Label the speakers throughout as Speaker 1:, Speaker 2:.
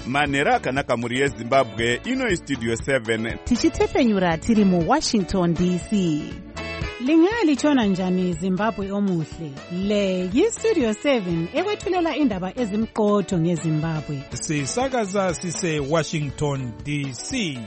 Speaker 1: manhero akanaka mhuri yezimbabwe. Ino istudio 7
Speaker 2: tichitefenyura tiri muWashington DC.
Speaker 3: Lingalitshona njani Zimbabwe omuhle? Le yistudio 7 ekwethulela indaba ezimqotho ngeZimbabwe.
Speaker 4: Sisakaza sise Washington DC.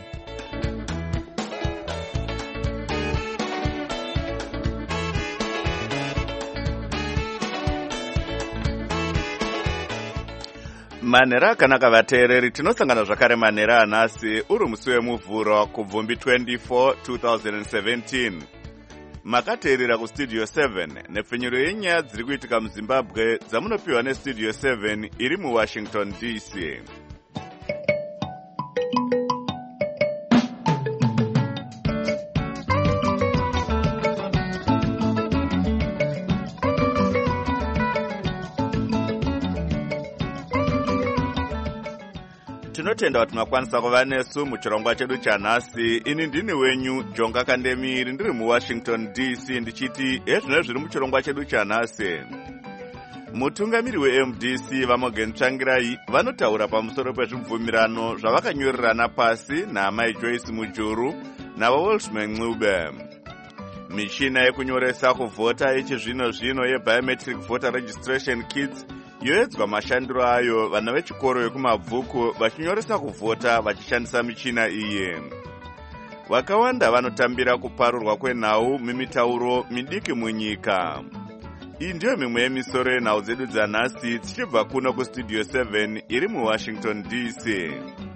Speaker 1: manhero akanaka vateereri, tinosangana zvakare manhero anhasi uri musi wemuvhuro kubvumbi 24 2017. Makateerera kustudio 7 nepfenyuro yenyaya dziri kuitika muZimbabwe dzamunopiwa nestudio 7 iri muWashington DC. Tinotenda kuti makwanisa kuva nesu muchirongwa chedu chanhasi. Ini ndini wenyu Jonga Kandemiri, ndiri muWashington DC, ndichiti ezvino zviri muchirongwa chedu chanhasi. Mutungamiri weMDC vaMorgan Tsvangirai vanotaura pamusoro pezvibvumirano zvavakanyorerana pasi naamai Joyce Mujuru navaWolfman Ncube. Michina yekunyoresa kuvhota yechizvino zvino yeBiometric Voter Registration Kits yoedzwa mashandiro ayo, vana vechikoro yekumabvuku vachinyoresa kuvhota vachishandisa michina iyi. Vakawanda vanotambira kuparurwa kwenhau mimitauro midiki munyika. Iyi ndiyo mimwe yemisoro yenhau dzedu dzanhasi tichibva kuno kustudio 7 iri muWashington DC.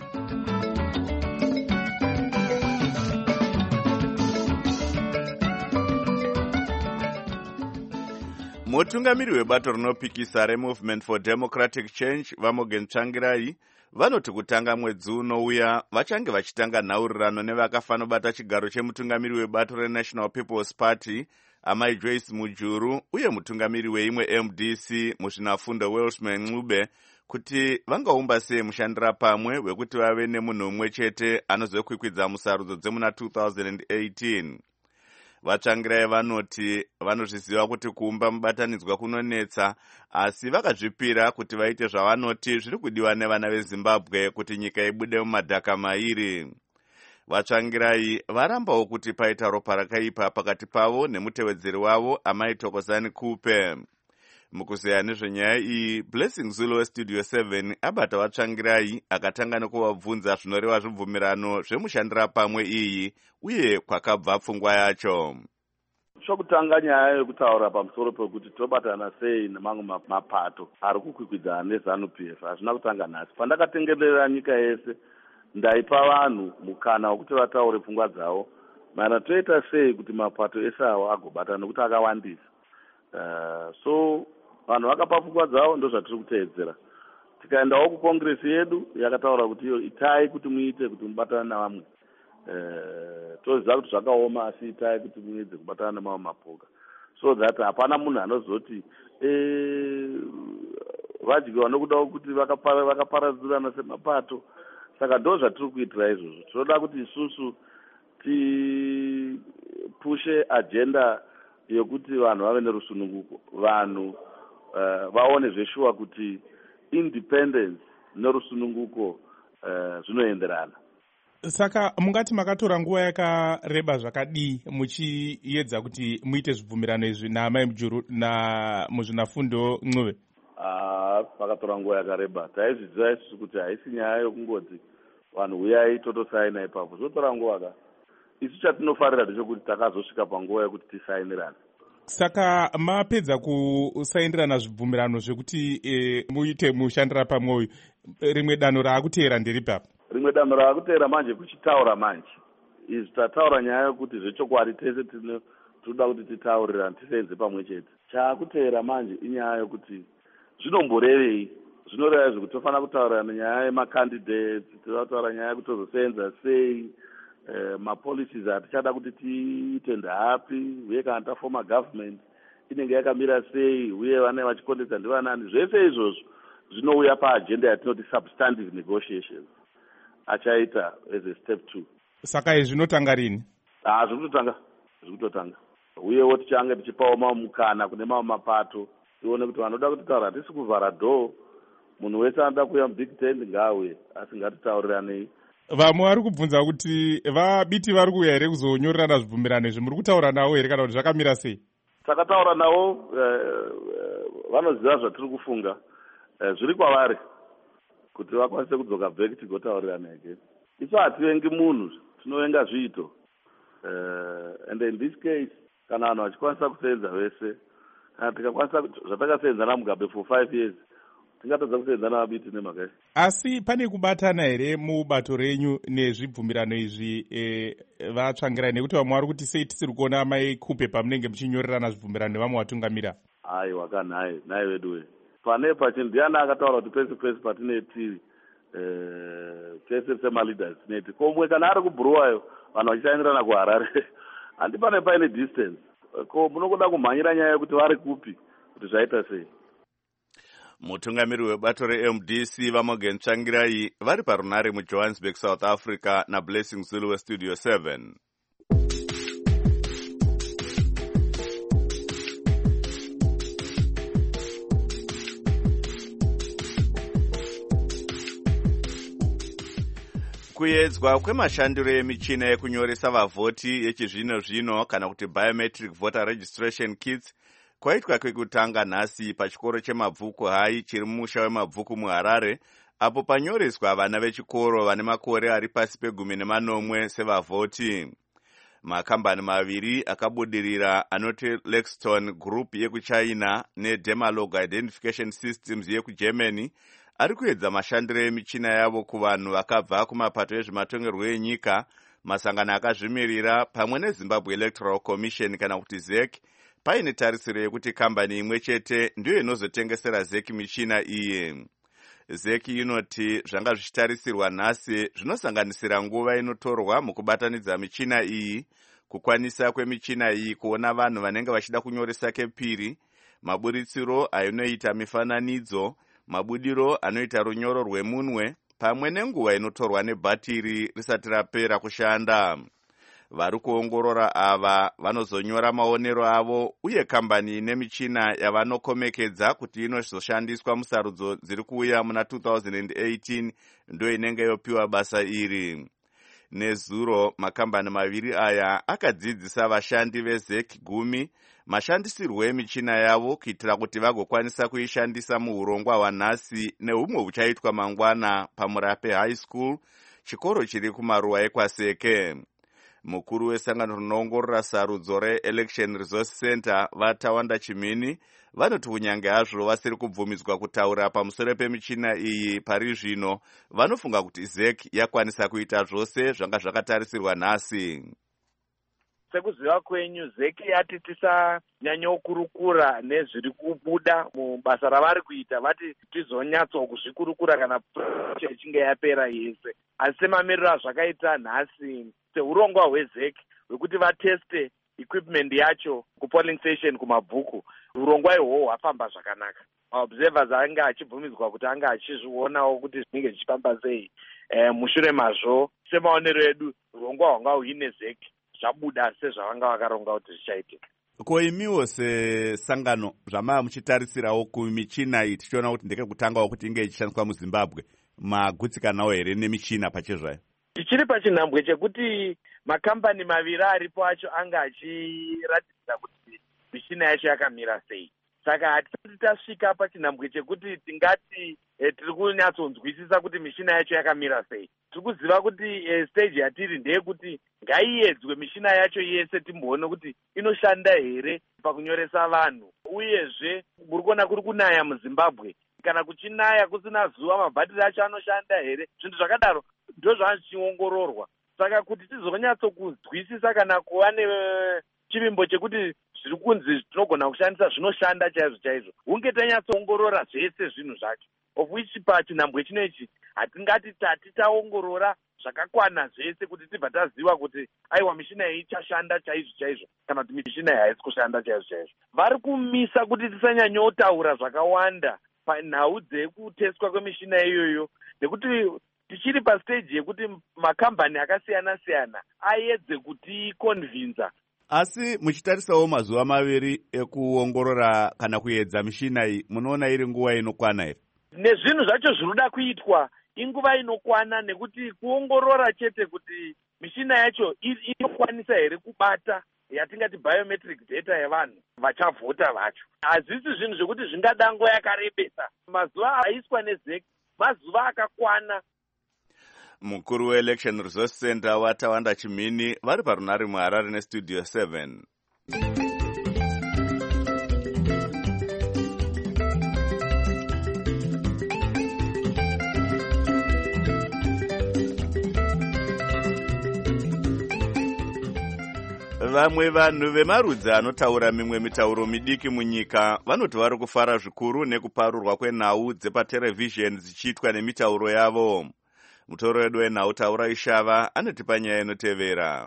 Speaker 1: Mutungamiri webato rinopikisa reMovement for Democratic Change vaMorgan Tsvangirai vanoti kutanga mwedzi unouya vachange vachitanga nhaurirano nevakafanobata chigaro chemutungamiri webato reNational People's Party amai Joyce Mujuru uye mutungamiri weimwe MDC muzvinafundo Wolfman Ncube kuti vangaumba sei mushandira pamwe wekuti vave nemunhu umwe chete anozokwikwidza musarudzo dzemuna 2018. Vatsvangirai vanoti vanozviziva kuti kuumba mubatanidzwa kunonetsa, asi vakazvipira kuti vaite zvavanoti zviri kudiwa nevana veZimbabwe kuti nyika ibude mumadhaka mairi. Vatsvangirai varambawo kuti paita ropa rakaipa pakati pavo nemutevedzeri wavo amai Thokozani Kupe. Mukuzeya nezvenyaya iyi, Blessing Zulu westudio 7 abata Vatsvangirai akatanga nekuvabvunza zvinoreva zvibvumirano zvemushandira pamwe iyi uye kwakabva pfungwa yacho.
Speaker 5: Chokutanga nyaya yekutaura pamusoro pekuti tobatana sei nemamwe mapato ari kukwikwidzana neZANU-PF hazvina kutanga nhasi. Pandakatengerera nyika yese ndaipa vanhu mukana wekuti vataure pfungwa dzavo maererano toita sei kuti mapato ese awo agobatana nekuti akawandisa. So vanhu vakapa pfungwa dzavo ndozvatiri kuteedzera. Tikaendawo kukongresi yedu yakataura kuti iyo itai kuti muite kuti mubatane navamwe. Toziva kuti zvakaoma asi itai kuti muedze kubatana nemamwe mapoka. So that hapana munhu anozoti vadyiwa nokuda kuti vakaparadzirana semapato. Saka ndo zvatiri kuitira izvozvo. Tinoda kuti isusu tipushe agenda yokuti vanhu vave nerusununguko, vanhu vaone zveshuwa kuti independence nerusununguko zvinoenderana.
Speaker 4: Saka mungati makatora nguva yakareba zvakadii muchiedza kuti muite zvibvumirano izvi naamai Mujuru namuzvinafundo Ncube?
Speaker 5: Pakatora nguva yakareba. Taizviziva isusu kuti haisi nyaya yokungoti vanhu uyai totosaina ipapo. Zvotora nguva ka. Isu chatinofarira ndechekuti takazosvika panguva yekuti tisainirane.
Speaker 4: Saka mapedza kusainirana zvibvumirano zvekuti muite mushandira pamwe uyu, rimwe danho raakuteera nderipapo?
Speaker 5: Rimwe danho raakuteera manje kuchitaura manje. Izvi tataura nyaya yokuti zvechokwadi tese tinoda kuti titaurirane tisenze pamwe chete. Chaakuteera manje inyaya yokuti zvinomborevei. Zvinoreva zvekuti tofanira kutaurirana nyaya yemacandidates, totaura nyaya yekuti tozosenza sei, mapolicies atichada kuti tiite ndapi, uye kana tafoma government inenge yakamira sei, uye vane vachikondedza ndivanani. Zvese izvozvo zvinouya paagenda yatinoti substantive negotiations. Achaita as a step 2.
Speaker 4: Saka izvi zvinotanga rini?
Speaker 5: Zvikutotanga. Uyewo tichipawo mamwe mukana kune mamwe mapato tione kuti vanoda kutitaura hatisi kuvhara dhoo munhu wese anoda kuuya mubig tent ngaauye, asi ngatitaurirane.
Speaker 4: Vamwe vari kubvunza kuti vabiti vari kuuya here kuzonyorerana zvibvumirano izvi, muri kutaura navo here kana kuti zvakamira sei?
Speaker 5: Takataura navo, vanoziva zvatiri kufunga, zviri kwavari kuti vakwanise kudzoka back tigotaurirana again. Isu hativengi munhu, tinovenga zviito, and in this case kana vanhu vachikwanisa kusenza vese, kana tikakwanisa zvatakasenzana mugabe for 5 years, tingatadza kusenzana vabiti nemhaka.
Speaker 4: Asi pane kubatana here mubato renyu nezvibvumirano izvi vatsvangirai, nekuti vamwe vari kuti sei tisiri kuona maikupe pamunenge muchinyorerana zvibvumirano nevamwe vatungamira?
Speaker 5: Aiwa kanhai vedu we pane pachinhu ndiani akataura kuti pese pese patineti pese semaleaders tineti komwe kana ari kubhuruwayo vanhu vachitangirana kuharare handi pane paine distance, ko munokuda kumhanyira nyaya yekuti vari kupi kuti zvaita sei.
Speaker 1: Mutungamiri webato reMDC Vamogen Tsvangirai vari parunare muJohannesburg, South Africa naBlessing Zulu weStudio 7. Kuedzwa kwemashandiro emichina yekunyoresa vavhoti yechizvino-zvino kana kuti biometric voter registration kits kwaitwa kwekutanga nhasi pachikoro chemabvuku hai chiri mumusha wemabvuku muHarare, apo panyoreswa vana vechikoro vane makore ari pasi pe18 sevavhoti. Makambani maviri akabudirira anoti Lexton Group yekuChina neDemalog Identification Systems yekuGermany ari kuedza mashandiro emichina yavo kuvanhu vakabva kumapato ezvematongerwo enyika, masangano akazvimirira pamwe neZimbabwe Electoral Commission kana kuti ZEC, paine tarisiro yekuti kambani imwe chete ndiyo inozotengesera ZEC michina iyi. ZEC inoti zvanga zvichitarisirwa nhasi zvinosanganisira nguva inotorwa mukubatanidza michina iyi, kukwanisa kwemichina iyi kuona vanhu vanenge vachida kunyoresa kepiri, maburitsiro ainoita mifananidzo, mabudiro anoita runyoro rwemunwe, pamwe nenguva inotorwa nebhatiri risati rapera kushanda. Vari kuongorora ava vanozonyora maonero avo, uye kambani nemichina yavanokomekedza kuti inozoshandiswa musarudzo dziri kuuya muna 2018 ndo inenge yopiwa basa iri. Nezuro makambani maviri aya akadzidzisa vashandi veZEC 10 mashandisirwo emichina yavo kuitira kuti vagokwanisa kuishandisa muurongwa hwanhasi nehumwe huchaitwa mangwana paMurape High School, chikoro chiri kumaruwa ekwaseke. Mukuru wesangano rinoongorora sarudzo reElection Resource Center vaTawanda Chimini vanoti kunyange hazvo vasiri kubvumidzwa kutaura pamusoro pemichina iyi pari zvino, vanofunga kuti ZEC yakwanisa kuita zvose zvanga zvakatarisirwa nhasi.
Speaker 6: Sekuziva kwenyu, ZEC yati tisanyanyoukurukura nezviri kubuda mubasa ravari kuita, vati tizonyatsokuzvikurukura kana project ichinge yapera yese. Asi semamiriro azvakaita nhasi seurongwa hweZEC hwekuti vateste equipment yacho kupolling station kumabvuku, urongwa ihwohwo hwafamba zvakanaka. Maobservers anga achibvumidzwa kuti anga achizvionawo kuti zvinenge zvichifamba sei. Mushure mazvo semaonero edu urongwa hwanga huine ZEC zvabuda sezvavanga vakaronga kuti zvichaitika.
Speaker 1: Ko imiwo sesangano zvamava muchitarisirawo kumichina iyi tichiona kuti ndekekutangawo kuti inge ichishandiswa muZimbabwe, magutsikanawo here nemichina pachezvayo?
Speaker 6: Tichiri pachinhambwe chekuti makambani maviri aripo acho anga achiratidza kuti michina yacho yakamira sei. Saka hatisati tasvika pachinhambwe chekuti tingati tiri kunyatsonzwisisa kuti michina yacho yakamira sei. Tiri kuziva kuti stage yatiri ndeyekuti ngaiedzwe michina yacho yese timboone kuti inoshanda here pakunyoresa vanhu. Uyezve muri kuona kuri kunaya muZimbabwe, kana kuchinaya kusina zuva mabhatiri acho anoshanda here. Zvinhu zvakadaro ndo zvanga zvichiongororwa. Saka kuti tizonyatsokuzwisisa kana kuva nechivimbo chekuti zviri kunzi tinogona kushandisa zvinoshanda chaizvo chaizvo, hunge tanyatsoongorora zvese zvinhu zvacho, of which pachinhambwe chinechi hatingati tati taongorora zvakakwana zvese kuti tibva taziva kuti aiwa michina iyi ichashanda chaizvo chaizvo kana kuti michina iyi haisi kushanda chaizvo chaizvo. Vari kumisa kuti tisanyanyotaura zvakawanda panhau dzekuteswa kwemichina iyoyo, nekuti tichiri pastage yekuti makambani akasiyana-siyana aedze kutikonvinza.
Speaker 1: Asi muchitarisawo mazuva maviri ekuongorora kana kuedza michina iyi, munoona iri nguva inokwana here?
Speaker 6: nezvinhu zvacho zvinoda kuitwa inguva inokwana, nekuti kuongorora chete kuti mishina yacho inokwanisa here kubata yatingati biometric data yevanhu vachavhota vacho. Hazvisi zvinhu zvokuti zvingada nguva yakarebesa. Mazuva aiswa nezek mazuva akakwana.
Speaker 1: Mukuru weElection Resource Center waTawanda Chimini vari parunare muHarare neStudio 7. Vamwe vanhu vemarudzi anotaura mimwe mitauro midiki munyika vanoti vari kufara zvikuru nekuparurwa kwenhau dzepaterevhizheni dzichiitwa nemitauro yavo. Mutoro wedu wenhau Taura Ishava anotipa nyaya inotevera.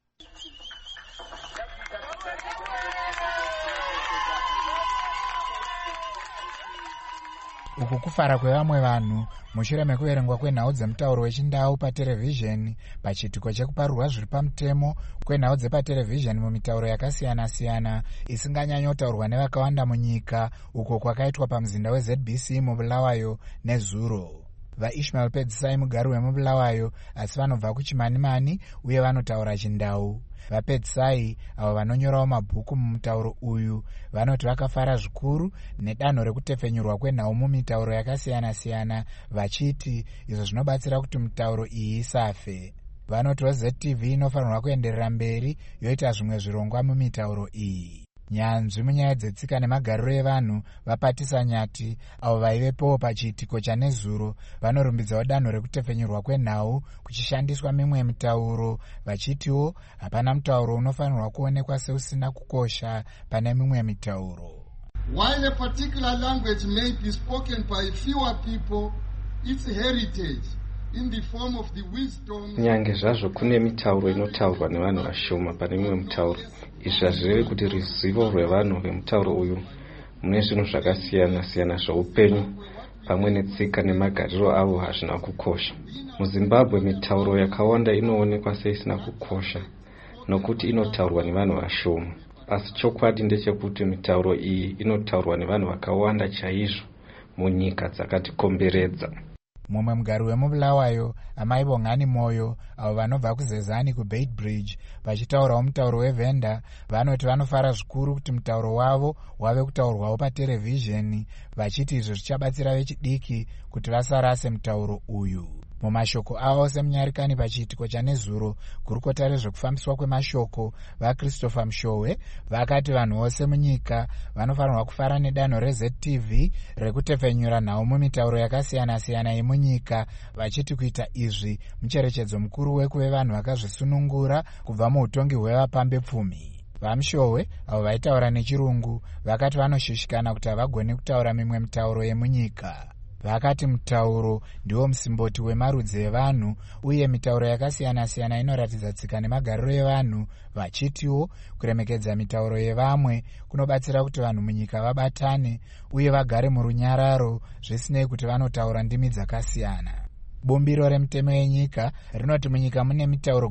Speaker 7: Uku kufara kwevamwe vanhu mushure mekuverengwa kwenhau dzemutauro wechindau paterevhizheni pachiitiko chekuparurwa zviri pamutemo kwenhau dzepaterevhizheni mumitauro yakasiyana-siyana isinganyanyotaurwa nevakawanda munyika, uko kwakaitwa pamuzinda weZBC muBulawayo nezuro. VaIshmael Pedzisai mugari wemuBulawayo asi vanobva kuChimanimani uye vanotaura chindau. VaPedzisai avo vanonyorawo mabhuku mumutauro uyu vanoti vakafara zvikuru nedanho rekutefenyurwa kwenhau mumitauro yakasiyana-siyana, vachiti izvo zvinobatsira kuti mitauro iyi isafe. Vanotiwo ZTV inofanirwa kuenderera mberi yoita zvimwe zvirongwa mumitauro iyi. Nyanzvi munyaya dzetsika nemagariro evanhu vaPatisa Nyati avo vaivepowo pachiitiko chanezuro vanorumbidzawo danho rekutefenyurwa kwenhau kuchishandiswa mimwe mitauro, vachitiwo hapana mutauro unofanirwa kuonekwa seusina kukosha pane mimwe mitauro.
Speaker 8: While a particular language may be spoken by fewer people, its heritage in the form of the wisdom.
Speaker 9: Nyange zvazvo kune mitauro inotaurwa nevanhu vashoma pane mimwe mitauro, izvi hazvirevi kuti ruzivo rwevanhu vemutauro uyu mune zvinhu zvakasiyana-siyana zveupenyu pamwe netsika nemagariro avo hazvina kukosha. MuZimbabwe mitauro yakawanda inoonekwa seisina kukosha nokuti inotaurwa nevanhu vashoma, asi chokwadi ndechekuti mitauro iyi inotaurwa nevanhu vakawanda chaizvo munyika dzakatikomberedza.
Speaker 7: Mumwe mugari wemuBulawayo, Amai Bongani Moyo, avo vanobva kuZezani kuBeitbridge, vachitaurawo mutauro weVenda, vanoti vanofara zvikuru kuti mutauro wavo wave kutaurwawo paterevhizheni, vachiti izvo zvichabatsira vechidiki kuti vasarase mutauro uyu. Mumashoko avo semunyarikani pachiitiko chanezuro, gurukota rezvekufambiswa kwemashoko vaChristopher Mshowe vakati vanhu vose munyika vanofanirwa kufara nedanho reZTV rekutefenyura nhau mumitauro yakasiyana-siyana yemunyika, vachiti kuita izvi mucherechedzo mukuru wekuve vanhu vakazvisunungura kubva muutongi hwevapambe pfumi. VaMshowe avo vaitaura nechirungu vakati vanoshishikana kuti havagoni kutaura mimwe mitauro yemunyika. Vakati mutauro ndiwo musimboti wemarudzi evanhu uye mitauro yakasiyana-siyana inoratidza tsika nemagariro evanhu, vachitiwo kuremekedza mitauro yevamwe kunobatsira kuti vanhu munyika vabatane uye vagare murunyararo zvisinei kuti vanotaura ndimi dzakasiyana. Bumbiro remutemo yenyika rinoti munyika mune mitauro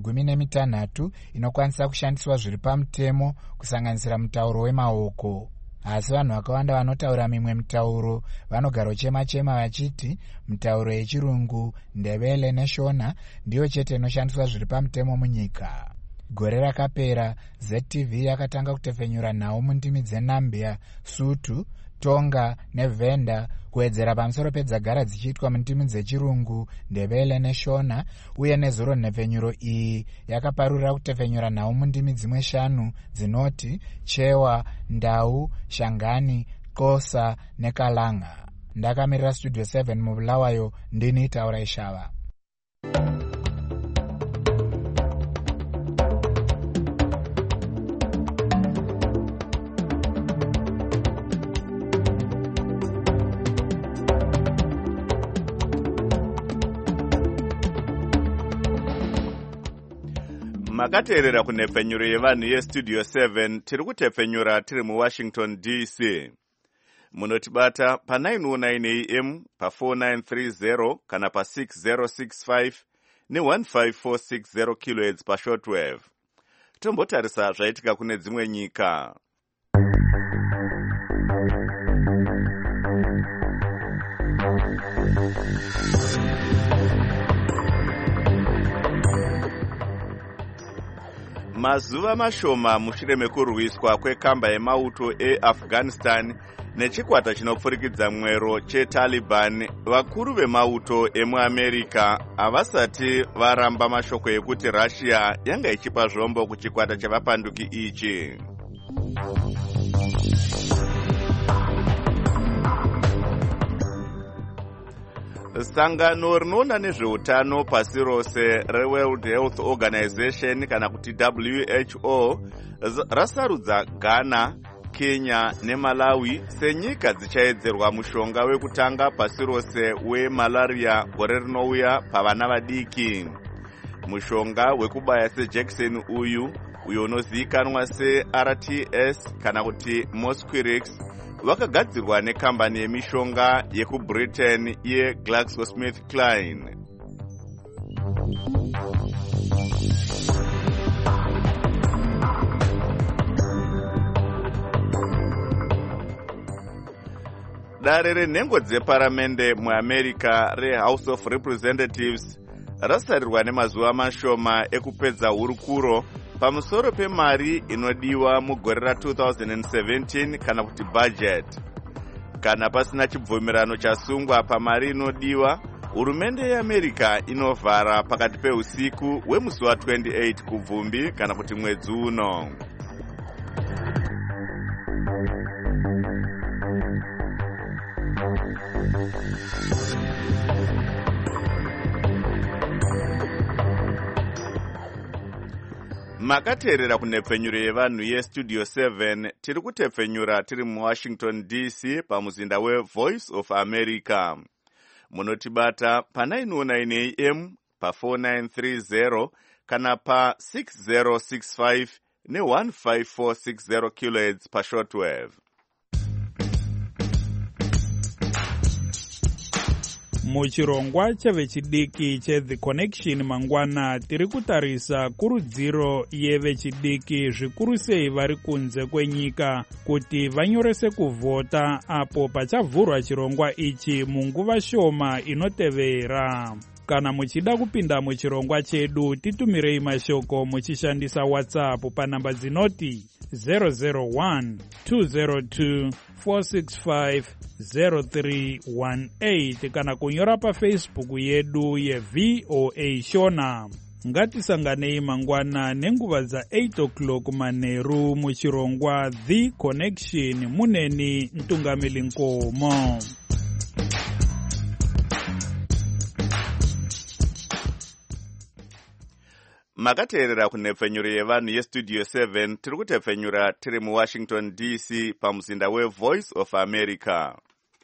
Speaker 7: 16 inokwanisa kushandiswa zviri pamutemo kusanganisira mutauro wemaoko. Asi vanhu vakawanda vanotaura mimwe mitauro vanogara uchema-chema vachiti mitauro yechirungu, ndebele neshona ndiyo chete inoshandiswa zviri pamutemo munyika. Gore rakapera ZTV yakatanga kutefenyura nhau mundimi dzeNambia, Sutu, Tonga neVenda kuwedzera pamusoro pedzagara dzichiitwa mundimi dzechirungu, ndebele neshona, uye nezuro nhefenyuro iyi yakaparurira kutefenyura nhau mundimi dzimwe 5 dzinoti Chewa, Ndau, Shangani, Kosa neKalanga. Ndakamirira Studio 7 muBulawayo, ndini Taura Ishava.
Speaker 1: Makateerera kunhepfenyuro yevanhu yeStudio 7 tiri kutepfenyura tiri muWashington DC. Munotibata pa909 AM, pa4930 kana pa6065 ne15460 kHz pashortwave. Tombotarisa zvaitika kune dzimwe nyika. mazuva mashoma mushure mekurwiswa kwekamba yemauto eafghanistan nechikwata chinopfurikidza mwero chetaliban, vakuru vemauto emuamerica havasati varamba mashoko ekuti russia yanga ichipa zvombo kuchikwata chevapanduki ichi. Sangano rinoona nezveutano pasi rose reWorld Health Organization kana kuti WHO rasarudza Ghana, Kenya neMalawi senyika dzichaedzerwa mushonga wekutanga pasi rose wemalaria gore rinouya pavana vadiki. Mushonga wekubaya sejekiseni uyo unozivikanwa seRTS kana kuti Mosquirix wakagadzirwa nekambani yemishonga yekuBritain yeGlaxoSmithKline. Dare renhengo dzeparamende muAmerica reHouse of Representatives rasarirwa nemazuva mashoma ekupedza hurukuro pamusoro pemari inodiwa mugore ra2017 kana kuti budget. Kana pasina chibvumirano chasungwa pamari inodiwa, hurumende yeAmerica inovhara pakati peusiku wemusi wa28 kubvumbi kana kuti mwedzi uno. Makateerera kunhepfenyuro yevanhu yestudio 7 tiri kutepfenyura tiri muWashington DC pamuzinda weVoice of America. Munotibata pa909 AM, pa4930 kana pa6065 ne15460 kHz pashortwave.
Speaker 10: Muchirongwa chevechidiki cheThe Connection mangwana tiri kutarisa kurudziro yevechidiki zvikuru sei vari kunze kwenyika kuti vanyorese kuvhota apo pachavhurwa chirongwa ichi munguva shoma inotevera. Kana muchida kupinda muchirongwa chedu titumirei mashoko muchishandisa WhatsApp panamba dzinoti 001-202-465-0318 kana kunyora paFacebook yedu yeVOA Shona. Ngatisanganei mangwana nenguva dza8 o'clock manheru muchirongwa The Connection muneni Ntungamili Nkomo.
Speaker 1: Makateerera kunhepfenyuro yevanhu yestudio 7 tiri kutepfenyura tiri muWashington DC pamuzinda weVoice of America.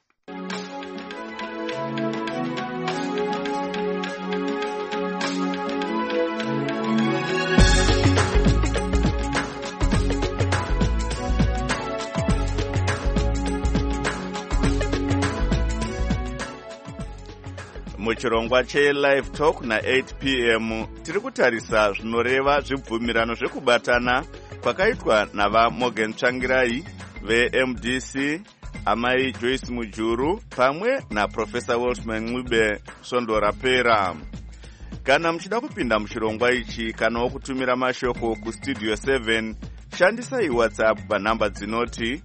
Speaker 1: Muchirongwa cheLive Talk na8 PM tiri kutarisa zvinoreva zvibvumirano zvekubatana kwakaitwa navaMorgan Tsvangirai veMDC, amai Joyce Mujuru pamwe naProfesa Welshman Ncube Svondo rapera. Kana muchida kupinda muchirongwa ichi kana kutumira mashoko kustudio 7 shandisai WhatsApp panhamba dzinoti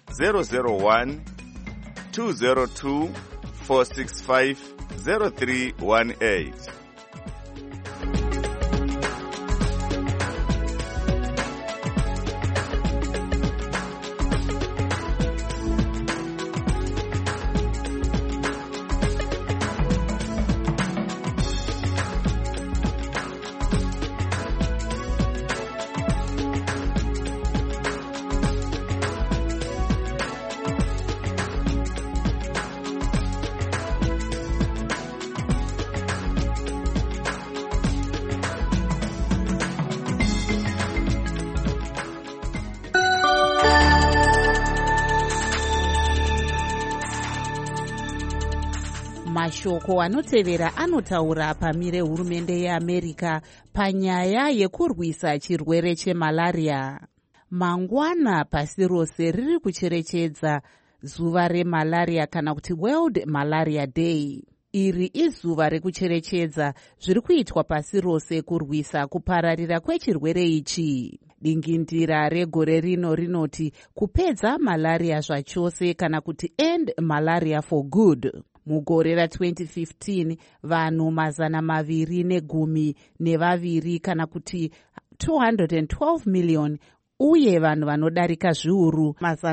Speaker 1: 001-202-465-0318.
Speaker 2: Mashoko anotevera anotaura pamire hurumende yeAmerica panyaya yekurwisa chirwere chemalaria. Mangwana pasi rose riri kucherechedza zuva remalaria kana kuti World Malaria Day. Iri izuva rekucherechedza zviri kuitwa pasi rose kurwisa kupararira kwechirwere ichi. Dingindira regore rino rinoti kupedza malaria zvachose kana kuti end malaria for good. Mugore ra2015 vanhu 212 kana kuti 212 million uye vanhu vanodarika zviuru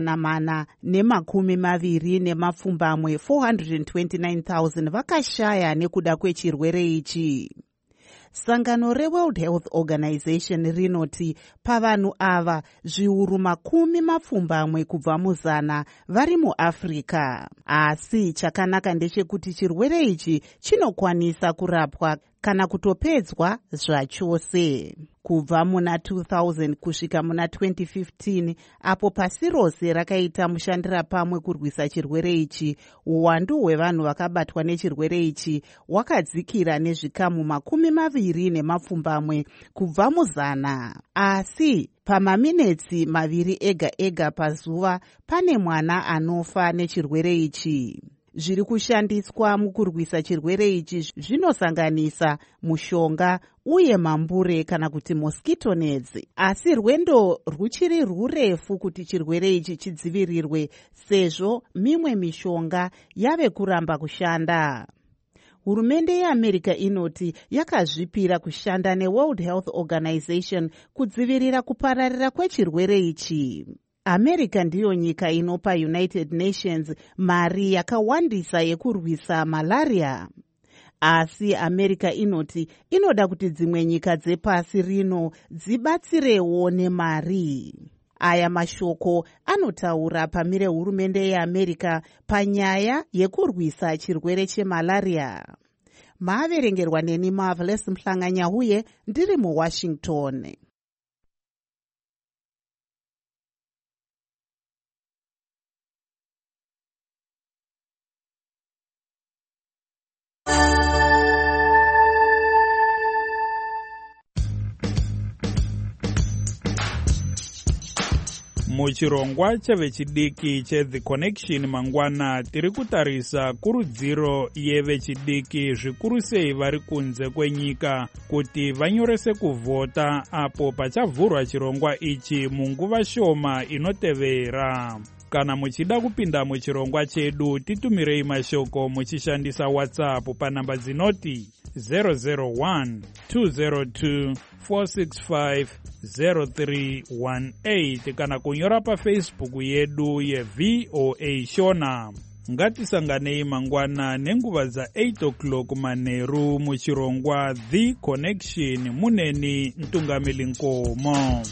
Speaker 2: 420 429,000 vakashaya nekuda kwechirwere ichi. Sangano reWorld Health Organization rinoti pavanhu ava zviuru 20 kubva muzana vari muAfrica. Asi chakanaka ndechekuti chirwere ichi chinokwanisa kurapwa kana kutopedzwa zvachose. Kubva muna 2000 kusvika muna 2015 apo pasi rose rakaita mushandira pamwe kurwisa chirwere ichi, uwandu hwevanhu vakabatwa nechirwere ichi wakadzikira nezvikamu 20 kubva muzana. Asi pamaminitsi 2 ega ega pazuva pane mwana anofa nechirwere ichi. Zviri kushandiswa mukurwisa chirwere ichi zvinosanganisa mushonga uye mambure kana kuti mosquito nets. Asi rwendo ruchiri rurefu kuti chirwere ichi chidzivirirwe sezvo mimwe mishonga yave kuramba kushanda. Hurumende yeAmerica inoti yakazvipira kushanda neWorld Health Organization kudzivirira kupararira kwechirwere ichi. America ndiyo nyika inopa United Nations mari yakawandisa yekurwisa malaria. Asi America inoti inoda kuti dzimwe nyika dzepasi rino dzibatsirewo nemari. Aya mashoko anotaura pamire hurumende yeAmerica panyaya yekurwisa chirwere chemalaria. Maaverengerwa neni Marvelous Mhlanganya ndiri muWashington.
Speaker 10: Muchirongwa chevechidiki cheThe Connection mangwana tiri kutarisa kurudziro yevechidiki zvikuru sei vari kunze kwenyika kuti vanyorese kuvhota apo pachavhurwa chirongwa ichi munguva shoma inotevera. Kana muchida kupinda muchirongwa chedu titumirei mashoko muchishandisa WhatsApp panhamba dzinoti 001-202-465-0318 kana kunyora paFacebook yedu yeVOA Shona. Ngatisanganei mangwana nenguva dza8 o'clock manheru muchirongwa The Connection muneni Ntungamili Nkomo.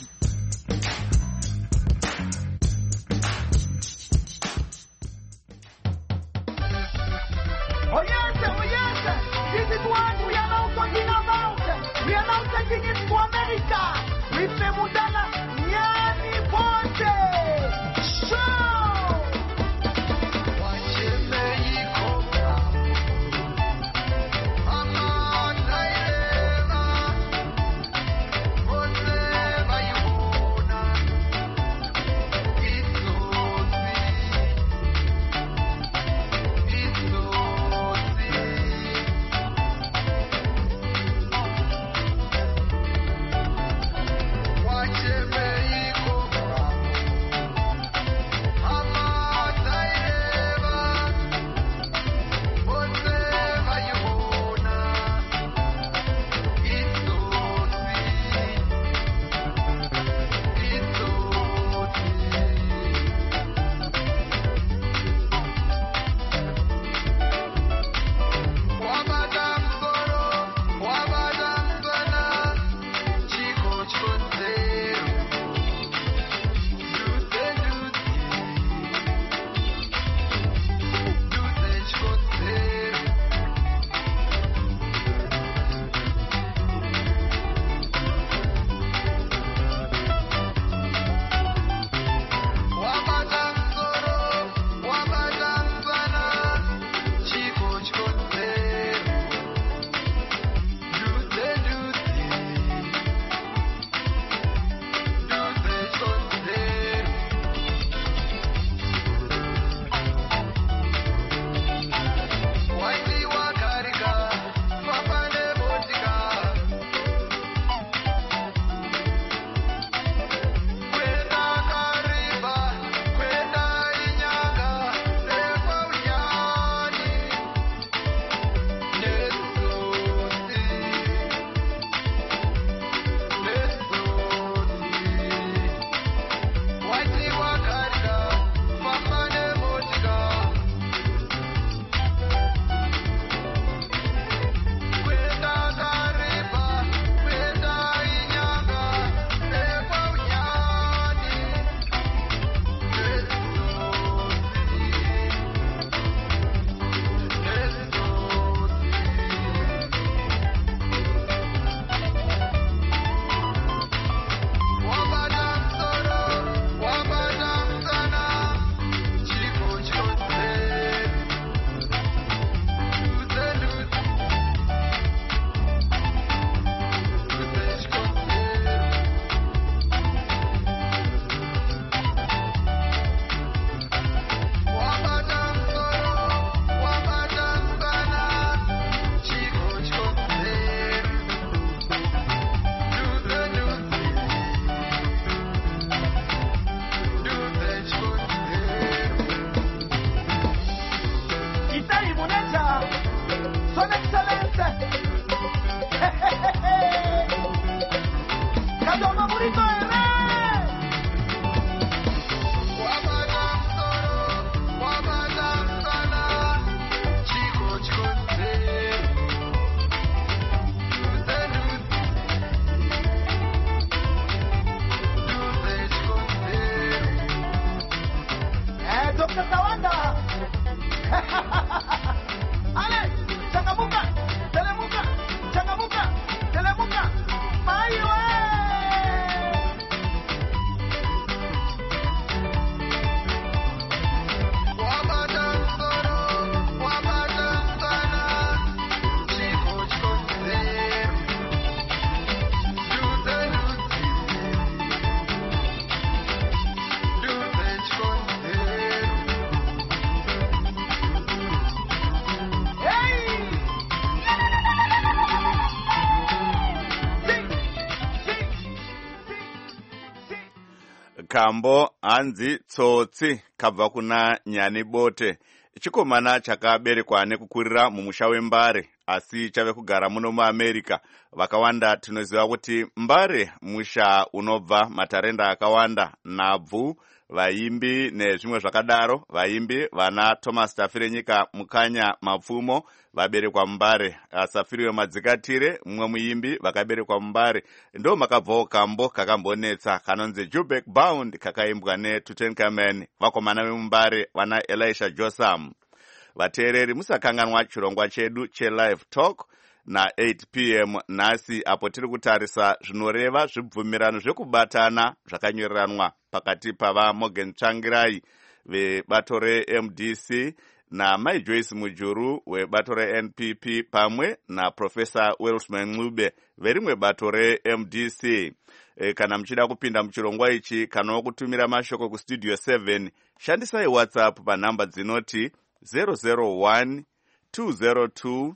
Speaker 1: kambo hanzi tsotsi kabva kuna Nyani Bote, chikomana chakaberekwa nekukurira mumusha weMbare asi chave kugara muno muAmerica. Vakawanda tinoziva kuti Mbare musha unobva matarenda akawanda, nabvu, vaimbi nezvimwe zvakadaro. Vaimbi vana Thomas Tafirenyika Mukanya Mapfumo vaberekwa Mbare, Safiriwe Madzikatire mumwe muimbi vakaberekwa Mbare. Ndo makabvawo kambo kakambonetsa kanonzi Jubek Bound kakaimbwa neTutankhamen, vakomana vemuMbare vana Elisha Jotham. Vateereri musakanganwa chirongwa chedu cheLive Talk na 8 p.m. nhasi, apo tiri kutarisa zvinoreva zvibvumirano zvekubatana zvakanyoreranwa pakati pava Morgan Tsvangirai vebato reMDC na Mai Joyce Mujuru webato reNPP pamwe na Professor Welshman Ncube verimwe bato reMDC. Kana muchida kupinda muchirongwa ichi kana kutumira mashoko kustudio 7, shandisai WhatsApp panhamba dzinoti 001 202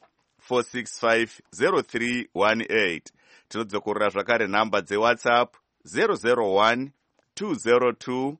Speaker 1: 4650318. Tinodzokorera zvakare nhamba dzeWhatsApp 001 202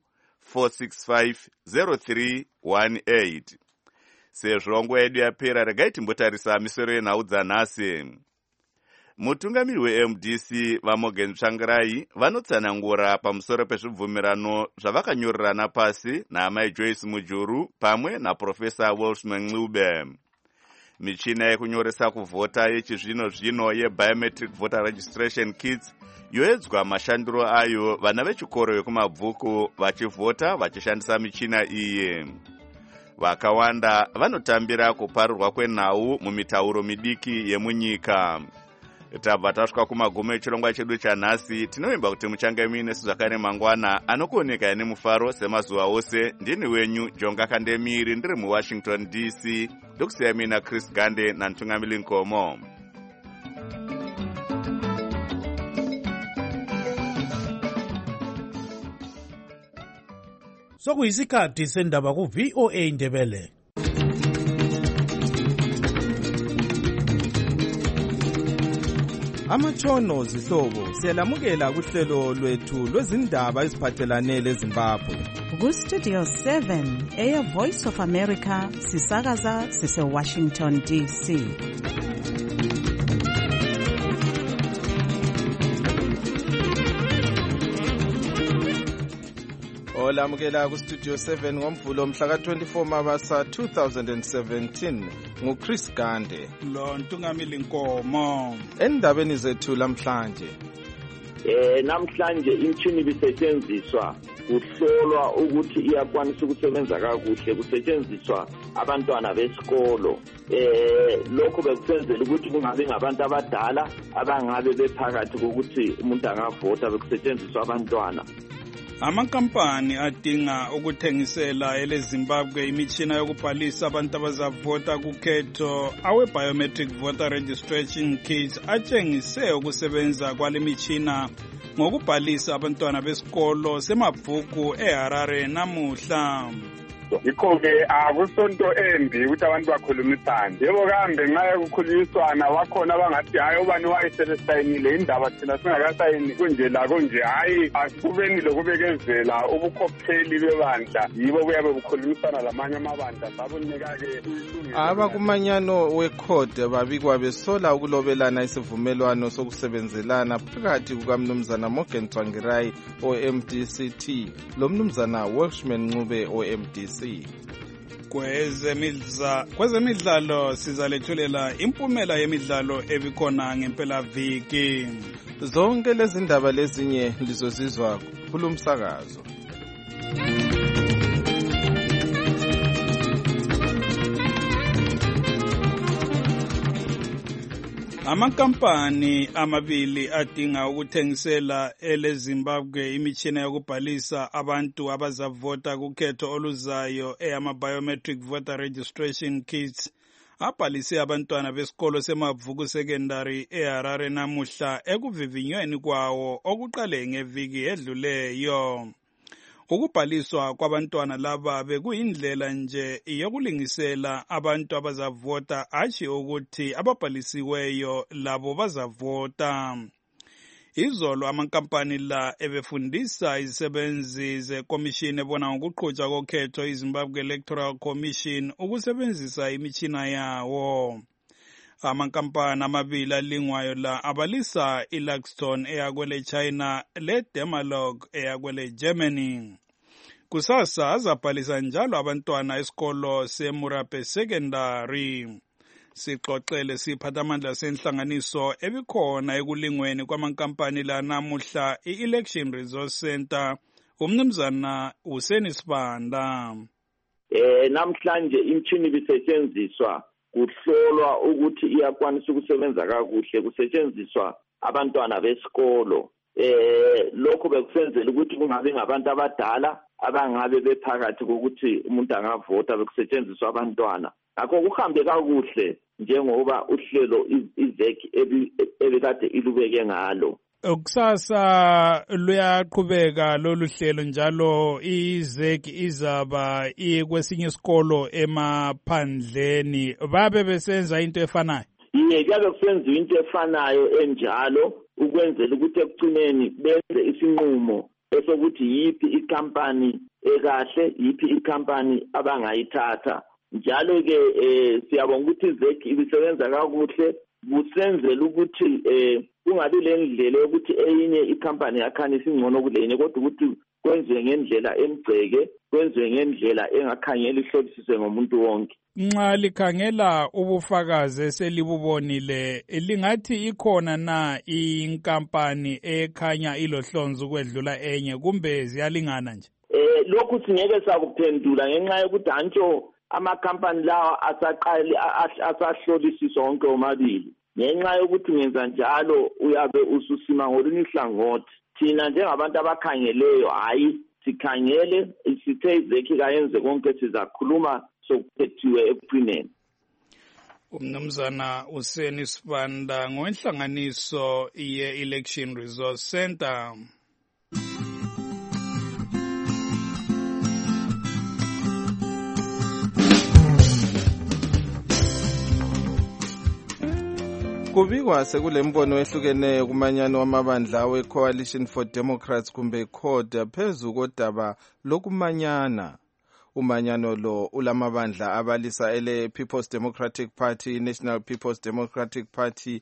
Speaker 1: 4650318. Sezvo nguva yedu yapera, regai timbotarisa misoro yenhau dzanhasi. Mutungamiri weMDC vaMorgan Tsvangirai vanotsanangura pamusoro pezvibvumirano zvavakanyorerana pasi naMai Joyce Mujuru pamwe naProfessor Welshman Ncube. Michina yekunyoresa kuvhota yechizvino-zvino yeBiometric Voter Registration Kits yoedzwa mashandiro ayo vana vechikoro yekumabvuku vachivhota vachishandisa michina iyi. Vakawanda vanotambira kuparurwa kwenhau mumitauro midiki yemunyika. Tabva tasvika kumagumo echirongwa chedu chanhasi. Tinovimba kuti muchange muine zvakare mangwana anokuoneka nemufaro semazuva ose. Ndini wenyu Jonga Kandemiri ndiri muWashington DC, ndokusiya mina Chris Gande naNtungamili Nkomo.
Speaker 11: Sokuyisikhathi sendaba ku-VOA Ndebele.
Speaker 12: Amatshono zihlobo siyalamukela kuhlelo lwethu lwezindaba eziphathelane leZimbabwe.
Speaker 13: Ku-Studio 7 eya Voice of America sisakaza sise-Washington DC.
Speaker 12: Olamukela ku-Studio 7 ngomvulo mhla ka-24 Mabasa 2017 nguChris Gande
Speaker 10: lo Ntungamili Nkomo.
Speaker 12: Endabeni zethu lamhlanje,
Speaker 6: namhlanje imtshini bisetshenziswa kuhlolwa ukuthi iyakwanisa ukusebenza kakuhle, kusetshenziswa abantwana besikolo. Lokho bekusenzela ukuthi kungabi ngabantu abadala abangabe bephakathi kokuthi umuntu angavota, bekusetshenziswa abantwana.
Speaker 10: Amakampani adinga ukuthengisela eleZimbabwe imitshina yokubhalisa abantu abazavota kukhetho awe-Biometric Voter Registration Kits atshengise ukusebenza kwale mitshina ngokubhalisa abantwana besikolo semabhuku eHarare namuhla.
Speaker 14: Yikho-ke akusonto embi ukuthi abantu bakhulumisane. Yebo kambe nxa yokukhulumiswana wakhona abangathi hayi ubani wayesebesayinile indaba thina singakasayini kunje lako nje, hayi asikubeni lokubekezela ubukhokheli bebandla yibo buyabe bukhulumisana lamanye amabandla sabunika-ke.
Speaker 12: abakumanyano wekhodi babikwa besola ukulobelana isivumelwano sokusebenzelana phakathi kukamnumzana Morgan Tsvangirai oMDCT lomnumzana Welshman Ncube oMDC.
Speaker 10: Kwezemidlalo sizalethulela impumela yemidlalo ebikhona ngempelaviki.
Speaker 12: Zonke lezi ndaba lezinye lizozizwa kulo msakazo.
Speaker 10: Amakampani amabili adinga ukuthengisela eleZimbabwe imitshina yokubhalisa abantu abazavota kukhetho oluzayo eyama-Biometric Voter Registration Kits abhalise abantwana besikolo semabvuku secondary eHarare namuhla ekuvivinyweni kwawo okuqale ngeviki edluleyo. Ukubhaliswa kwabantwana laba bekuyindlela nje yokulingisela abantu abazavota, ashi ukuthi ababhalisiweyo labo bazavota. Izolo amankampani la ebefundisa izisebenzi zekomishini ebona ngokuqhutshwa kokhetho iZimbabwe Electoral Commission ukusebenzisa imitshina yawo. Amankampani amabili alingwayo la abalisa iLuxton eyakwele China leDemalog eyakwele Germany. Kusasa azabhalisa njalo abantwana esikolo seMurape Secondary. Sixoxele siphathamandla senhlanganiso ebikhona ekulingweni kwamankampani la namuhla i-Election Resource Center umnumzana Hussein Sibanda.
Speaker 15: Namhlanje imtshini bisetshenziswa kuhlolwa ukuthi iyakwanisa ukusebenza kakuhle, kusetshenziswa abantwana besikolo. Lokho bekusenzela ukuthi kungabe ngabantu abadala abangabe bephakathi kokuthi umuntu angavota, bekusetshenziswa abantwana. Ngakho kuhambe kakuhle njengoba uhlelo izeki ebekade ilubeke ngalo.
Speaker 10: Kusasa luyaqhubeka lolu hlelo njalo izeki izaba kwesinye isikolo emaphandleni. Babe besenza into efanayo?
Speaker 15: Kuyabe kusenziwa into efanayo enjalo ukwenzela ukuthi ekugcineni benze isinqumo esokuthi yipi ikampani ekahle, yipi ikampani abangayithatha. Njalo ke siyabonga ukuthi izeki ibisebenza kakuhle, busenzela ukuthi kungabi lendlela yokuthi eyinye ikampani yakhanisa ingcono kulenye, kodwa ukuthi kwenziwe ngendlela emgceke, kwenziwe ngendlela engakhangela ihlolisise ngomuntu wonke.
Speaker 10: Nxa likhangela ubufakazi eselibubonile, lingathi ikhona na inkampani ekhanya ilohlonzi ukwedlula enye kumbe ziyalingana nje?
Speaker 15: Lokhu singeke sakuphendula ngenxa yokuthi antsho amakampani lawa asahlolisiswa wonke omabili. Ngenxa yokuthi ngenza njalo uyabe ususima ngolunye ihlangothi. Thina njengabantu abakhangeleyo, hayi sikhangele, sithe izeki kayenze konke sizakhuluma sokuphethiwe ekugcineni.
Speaker 10: Umnumzana Hussein Sibanda ngwenhlanganiso ye-Election Resource Center.
Speaker 12: Kubikwa sekulembono ehlukeneyo kumanyano wamabandla we-Coalition for Democrats kumbe CODE phezu kodaba lokumanyana. Umanyano lo ulamabandla abalisa ele People's Democratic Party, National People's Democratic Party,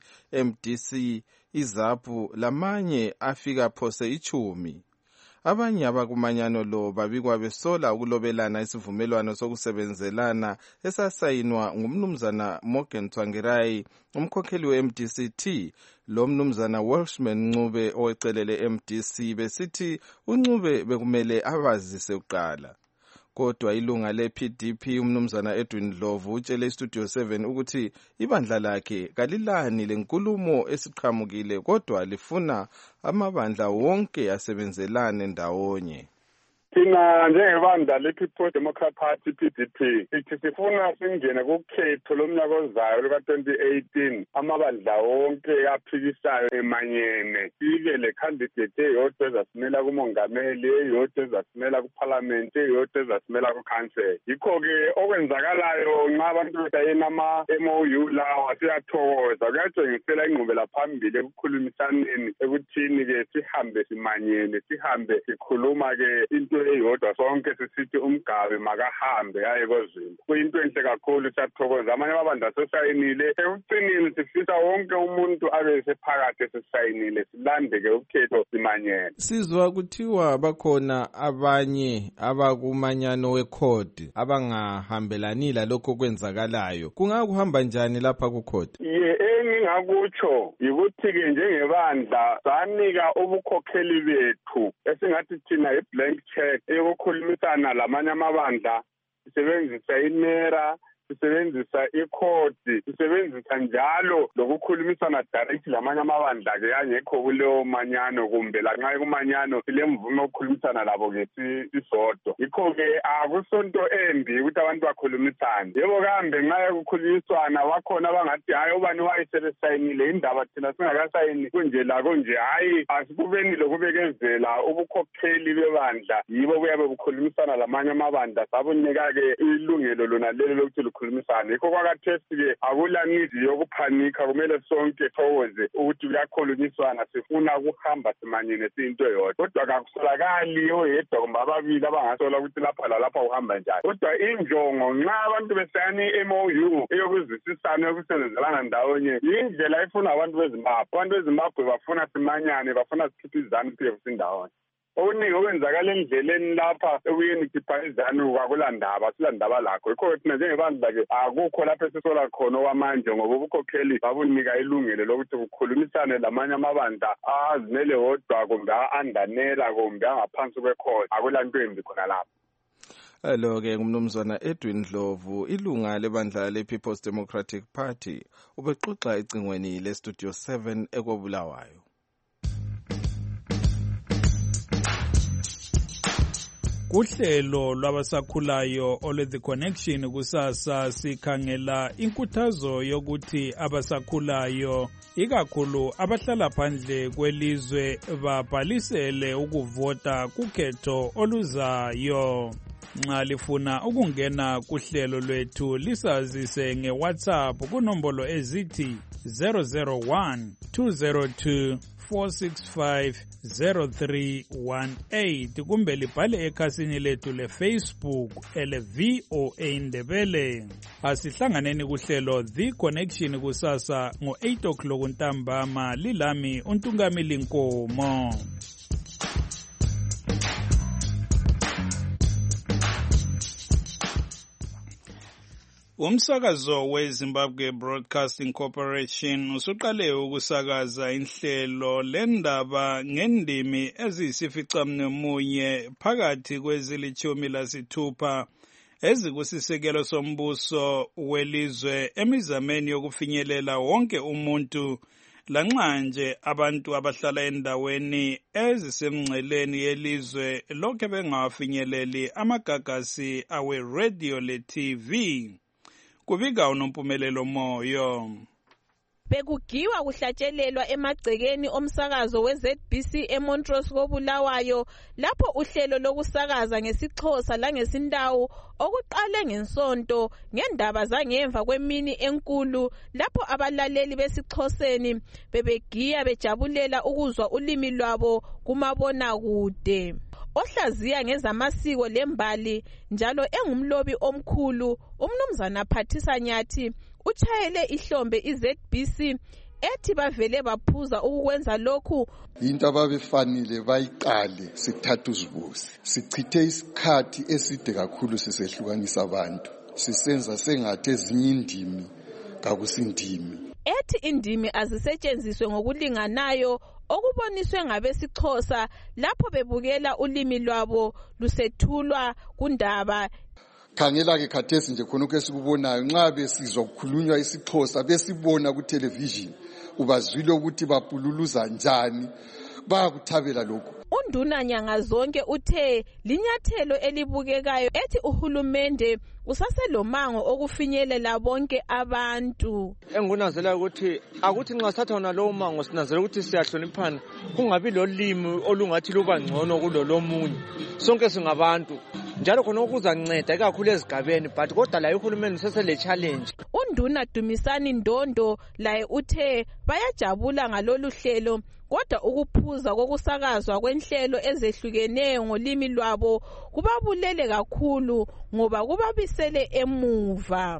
Speaker 12: MDC, iZAPU lamanye afika phose 10. Abanye abakumanyano lo babikwa besola ukulobelana isivumelwano sokusebenzelana esasayinwa ngumnumzana Morgan Tsvangirai, umkhokheli we-MDC-T, lo mnumzana Welshman Ncube owecelele MDC, besithi uNcube bekumele abazise uqala. Kodwa ilunga le-PDP umnumzana Edwin Dlovu utshele iStudio 7 ukuthi ibandla lakhe kalilani lenkulumo esiqhamukile, kodwa lifuna amabandla wonke asebenzelane ndawonye.
Speaker 14: Thina njengebandla le-People's Democratic Party PDP sithi sifuna singene kukhetho lomnyaka ozayo luka-2018 amabandla wonke aphikisayo emanyene, sibe le candidate eyodwa ezasimela kumongameli, eyodwa ezasimela kuphalamenti, eyodwa ezasimela kukhansela. Yikho-ke okwenzakalayo nxa abantu besayena ama-MOU lawa siyathokoza, kuyatshengisela ingqubela phambili ekukhulumisaneni ekuthini-ke sihambe simanyene, sihambe sikhuluma-ke into eyodwa sonke sisithi umgabe makahambe aye kozini. Kuyinto enhle kakhulu, siyathokoza. Amanye amabandla sesayinile, ekucineni sifisa wonke umuntu abe sephakathi sesayinile, silandeke ukhetho simanyene.
Speaker 12: Sizwa kuthiwa bakhona abanye abakumanyano weCODE abangahambelani lalokho kwenzakalayo. Kungakuhamba njani lapha kuCODE?
Speaker 14: Engingakutsho yikuthi-ke njengebandla sanika ubukhokheli bethu esingathi thina i-blank check eyokukhulumisana lamanye amabandla, sisebenzisa iNERA, sisebenzisa iCODE, sisebenzisa njalo lokukhulumisana direct lamanye amabandla-ke yangekho kuleyo manyano, kumbe lanxa kumanyano silemvume yokukhulumisana labo-ke sisodwa. Yikho-ke akusonto embi ukuthi abantu bakhulumisane. Yebo kambe nxa kukhulunyiswana bakhona abangathi hayi ubani wayesebesayinile indaba thina singakasayini kunje lakunje. Hayi, asikubeni lokubekezela ubukhokheli bebandla yibo buyabe bukhulumisana lamanye amabandla sabunika-ke ilungelo lona lelo lokuthi sikhulumisane. Yikho kwakathesi-ke akula need yokuphanika, kumele sonke thokoze ukuthi kuyakhulunyiswana, sifuna ukuhamba simanyene siyinto yodwa. Kodwa kakusolakali oyedwa kumbe ababili abangasola ukuthi lapha lalapha uhamba njani. Kodwa injongo nxa abantu besayane i-MOU eyokuzwisisana yokusebenzelana ndawonye yindlela efuna abantu beZimbabwe. Abantu beZimbabwe bafuna simanyane, bafuna sikhiphe iZANU-PF indawonye. Okuningi okwenzakala endleleni lapha ekuyeni khipha iZANU akulandaba, silandaba lakho. Yikho thina njengebandla-ke akukho lapho esisola khona okwamanje, ngoba ubukhokheli babunika ilungelo lokuthi kukhulumisane lamanye amabandla azimele wodwa kumbe a-andanela kumbe angaphansi kwekhosi. Akulanto embi khona lapho.
Speaker 12: Lo-ke ngumnumzwana Edwin Ndlovu, ilunga lebandla le-People's Democratic Party, ubexoxa ecingweni le-Studio 7 ekobulawayo.
Speaker 10: Kuhlelo lwabasakhulayo olwe-The Connection kusasa sikhangela inkuthazo yokuthi abasakhulayo ikakhulu abahlala phandle kwelizwe babhalisele ukuvota kukhetho oluzayo. Nxa lifuna ukungena kuhlelo lwethu lisazise ngeWhatsApp kunombolo ezithi 001 202 4650318 kumbe libhale ekhasini lethu leFacebook ele-VOA Ndebele. Asihlanganeni kuhlelo The Connection kusasa ngo-8 o'clock ntambama. Lilami uNtungamili Nkomo. Umsakazo weZimbabwe Broadcasting Corporation usuqale ukusakaza inhlelo lendaba ngendimi eziyisificamunwemunye phakathi kwezili-16 ezikusisekelo sombuso welizwe emizameni yokufinyelela wonke umuntu, lanxa nje abantu abahlala endaweni ezisemngceleni yelizwe lokhe bengawafinyeleli amagagasi awe-radio le-TV. Kubika uNompumelelo Moyo.
Speaker 16: Bekugiwa kuhlatshelelwa emagcekeni omsakazo we-ZBC eMontrose koBulawayo lapho uhlelo lokusakaza ngesixhosa langesindawo okuqale ngensonto ngendaba zangemva kwemini enkulu lapho abalaleli besixhoseni bebegiya bejabulela ukuzwa ulimi lwabo kumabonakude. Ohlaziya ngezamasiko lembali njalo engumlobi omkhulu umnumzana Phathisa Nyathi uchayele ihlombe iZBC ethi bavele baphuza ukwenza lokhu.
Speaker 8: Into ababefanele bayiqale sithatha uzibuze. Sichithe isikhathi eside kakhulu sisehlukanisa abantu. Sisenza sengathi ezinye indimi kakusindimi.
Speaker 16: Ethi indimi azisetshenziswe ngokulinganayo okuboniswe ngabesixhosa lapho bebukela ulimi lwabo lusethulwa kundaba.
Speaker 8: Khangela ke khathesi nje khona esikubonayo nxa besizwa ukukhulunywa isixhosa besibona ku television ubazwile ukuthi bapululuza njani bayakuthabela lokho.
Speaker 16: Unduna nyanga zonke uthe linyathelo elibukekayo ethi uhulumende usaselomango okufinyelela bonke abantu.
Speaker 17: Engunazela ukuthi akuthi nxa satha wona lo mango sinazela ukuthi siyahloniphana kungabi lolimi olungathi luba ngcono kulolomunye. Sonke singabantu njalo khona ukuzanceda ikakhulu ezigabeni but kodwa la uhulumende sesele challenge.
Speaker 16: Unduna Dumisani Ndondo laye uthe bayajabula ngalolu hlelo kodwa ukuphuza kokusakazwa kwenhlelo ezehlukeneyo ngolimi lwabo kubabulele kakhulu ngoba kubabisele emuva.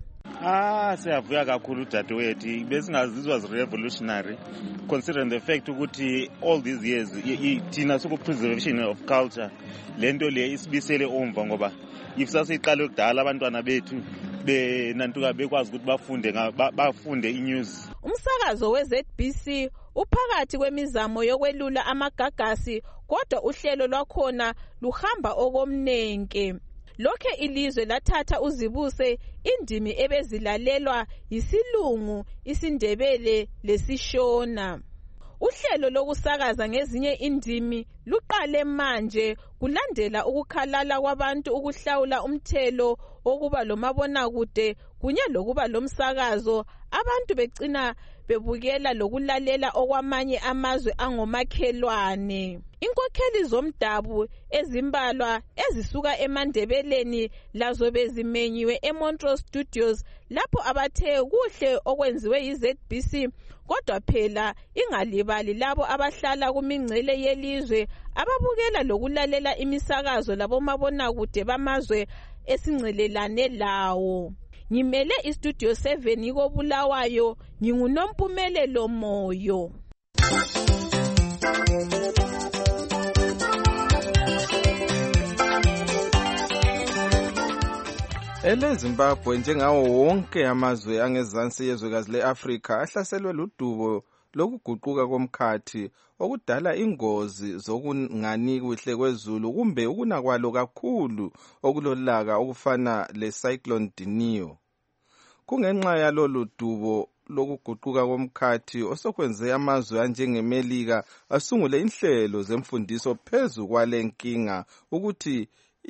Speaker 18: Siyavuya kakhulu dadewethu besingazizwa revolutionary considering the fact ukuthi all these years thina soku preservation of culture lento le isibisele omva ngoba if sasiqala ukudala abantwana bethu benantuka bekwazi ukuthi bafunde inews.
Speaker 16: Umsakazo weZBC uphakathi kwemizamo yokwelula amagagasi kodwa uhlelo lwakhona luhamba okomnenke. Lokhe ilizwe lathatha uzibuse indimi ebezilalelwa yisilungu, isindebele lesishona. Uhlelo lokusakaza ngezinye indimi luqale manje kulandela ukukhalala kwabantu ukuhlawula umthelo okuba lomabonakude kunye lokuba lomsakazo abantu becina bebukela lokulalela okwamanye amazwe angomakhelwane. Inkokheli zomdabu ezimbalwa ezisuka eMandebeleni lazo bezimenyiwe eMontrose Studios lapho abathe kuhle okwenziwe yiZBC, kodwa phela ingalibali labo abahlala kumingcele yelizwe ababukela lokulalela imisakazo labomabonakude bamazwe esingcelelane lawo. Ngimele iStudio 7 koBulawayo, nginguNompumelelo Moyo.
Speaker 12: EleZimbabwe njengawo wonke amazwe angezansi yezwekazi le-Afrika ahlaselwe ludubo lokuguquka komkhathi okudala ingozi zokungani kuhle kwezulu kumbe ukuna kwalo kakhulu okulolaka okufana le-Cyclone Dineo. Kungenxa yalolu dubo lokuguquka komkhathi osokwenze amazwe anjengeMelika asungule inhlelo zemfundiso phezu kwale nkinga ukuthi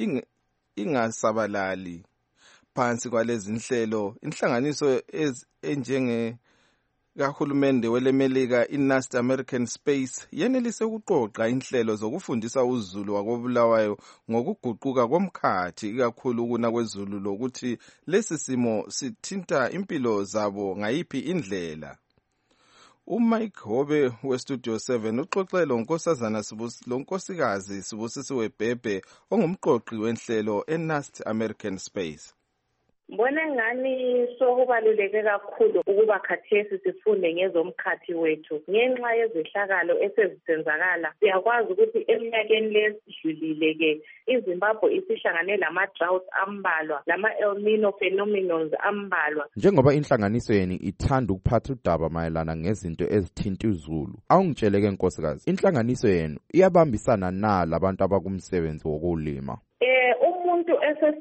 Speaker 12: ingasabalali. Phansi kwalezi inhlelo, inhlanganiso enjenge kahulumende weleMelika iNAST American Space yenelise ukuqoqa inhlelo zokufundisa uzulu wakoBulawayo ngokuguquka komkhathi ikakhulu kuna kwezulu lokuthi lesi simo sithinta impilo zabo ngayiphi indlela. uMike Hobe weStudio 7 uxoxe lonkosikazi Sibusisiwe Bhebhe ongumqoqi wenhlelo eNAST American Space.
Speaker 19: Mbona ngani sokubaluleke kakhulu ukuba khathesi sifunde ngezomkhathi wethu ngenxa yezehlakalo esezisenzakala. Siyakwazi ukuthi eminyakeni lesidlulile ke iZimbabwe isihlangane lama-drought ambalwa, lama-El Nino phenomenons ambalwa.
Speaker 20: Njengoba inhlanganiso yeni ithanda ukuphatha udaba mayelana ngezinto ezithinta izulu, awungitsheleke nkosikazi, inhlanganiso yenu iyabambisana labantu abakumsebenzi wokulima?
Speaker 19: Umuntu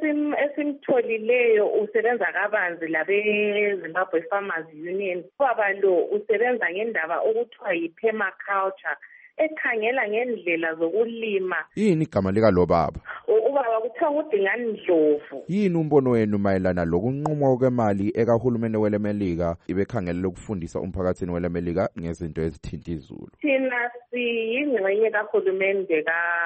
Speaker 19: esimtholileyo usebenza kabanzi labe-Zimbabwe Farmers Union. Ubaba lo usebenza ngendaba okuthiwa yi-permaculture, ekhangela ngendlela zokulima.
Speaker 20: Yini igama lika lo baba?
Speaker 19: Ubaba kuthiwa nguDingani Ndlovu.
Speaker 20: Yini umbono wenu mayelana lokunqumwa kwemali ekahulumende weleMelika ibekhangelela ukufundisa umphakathini weleMelika ngezinto ezithinta izulu?
Speaker 19: Thina siyingxenye kahulumende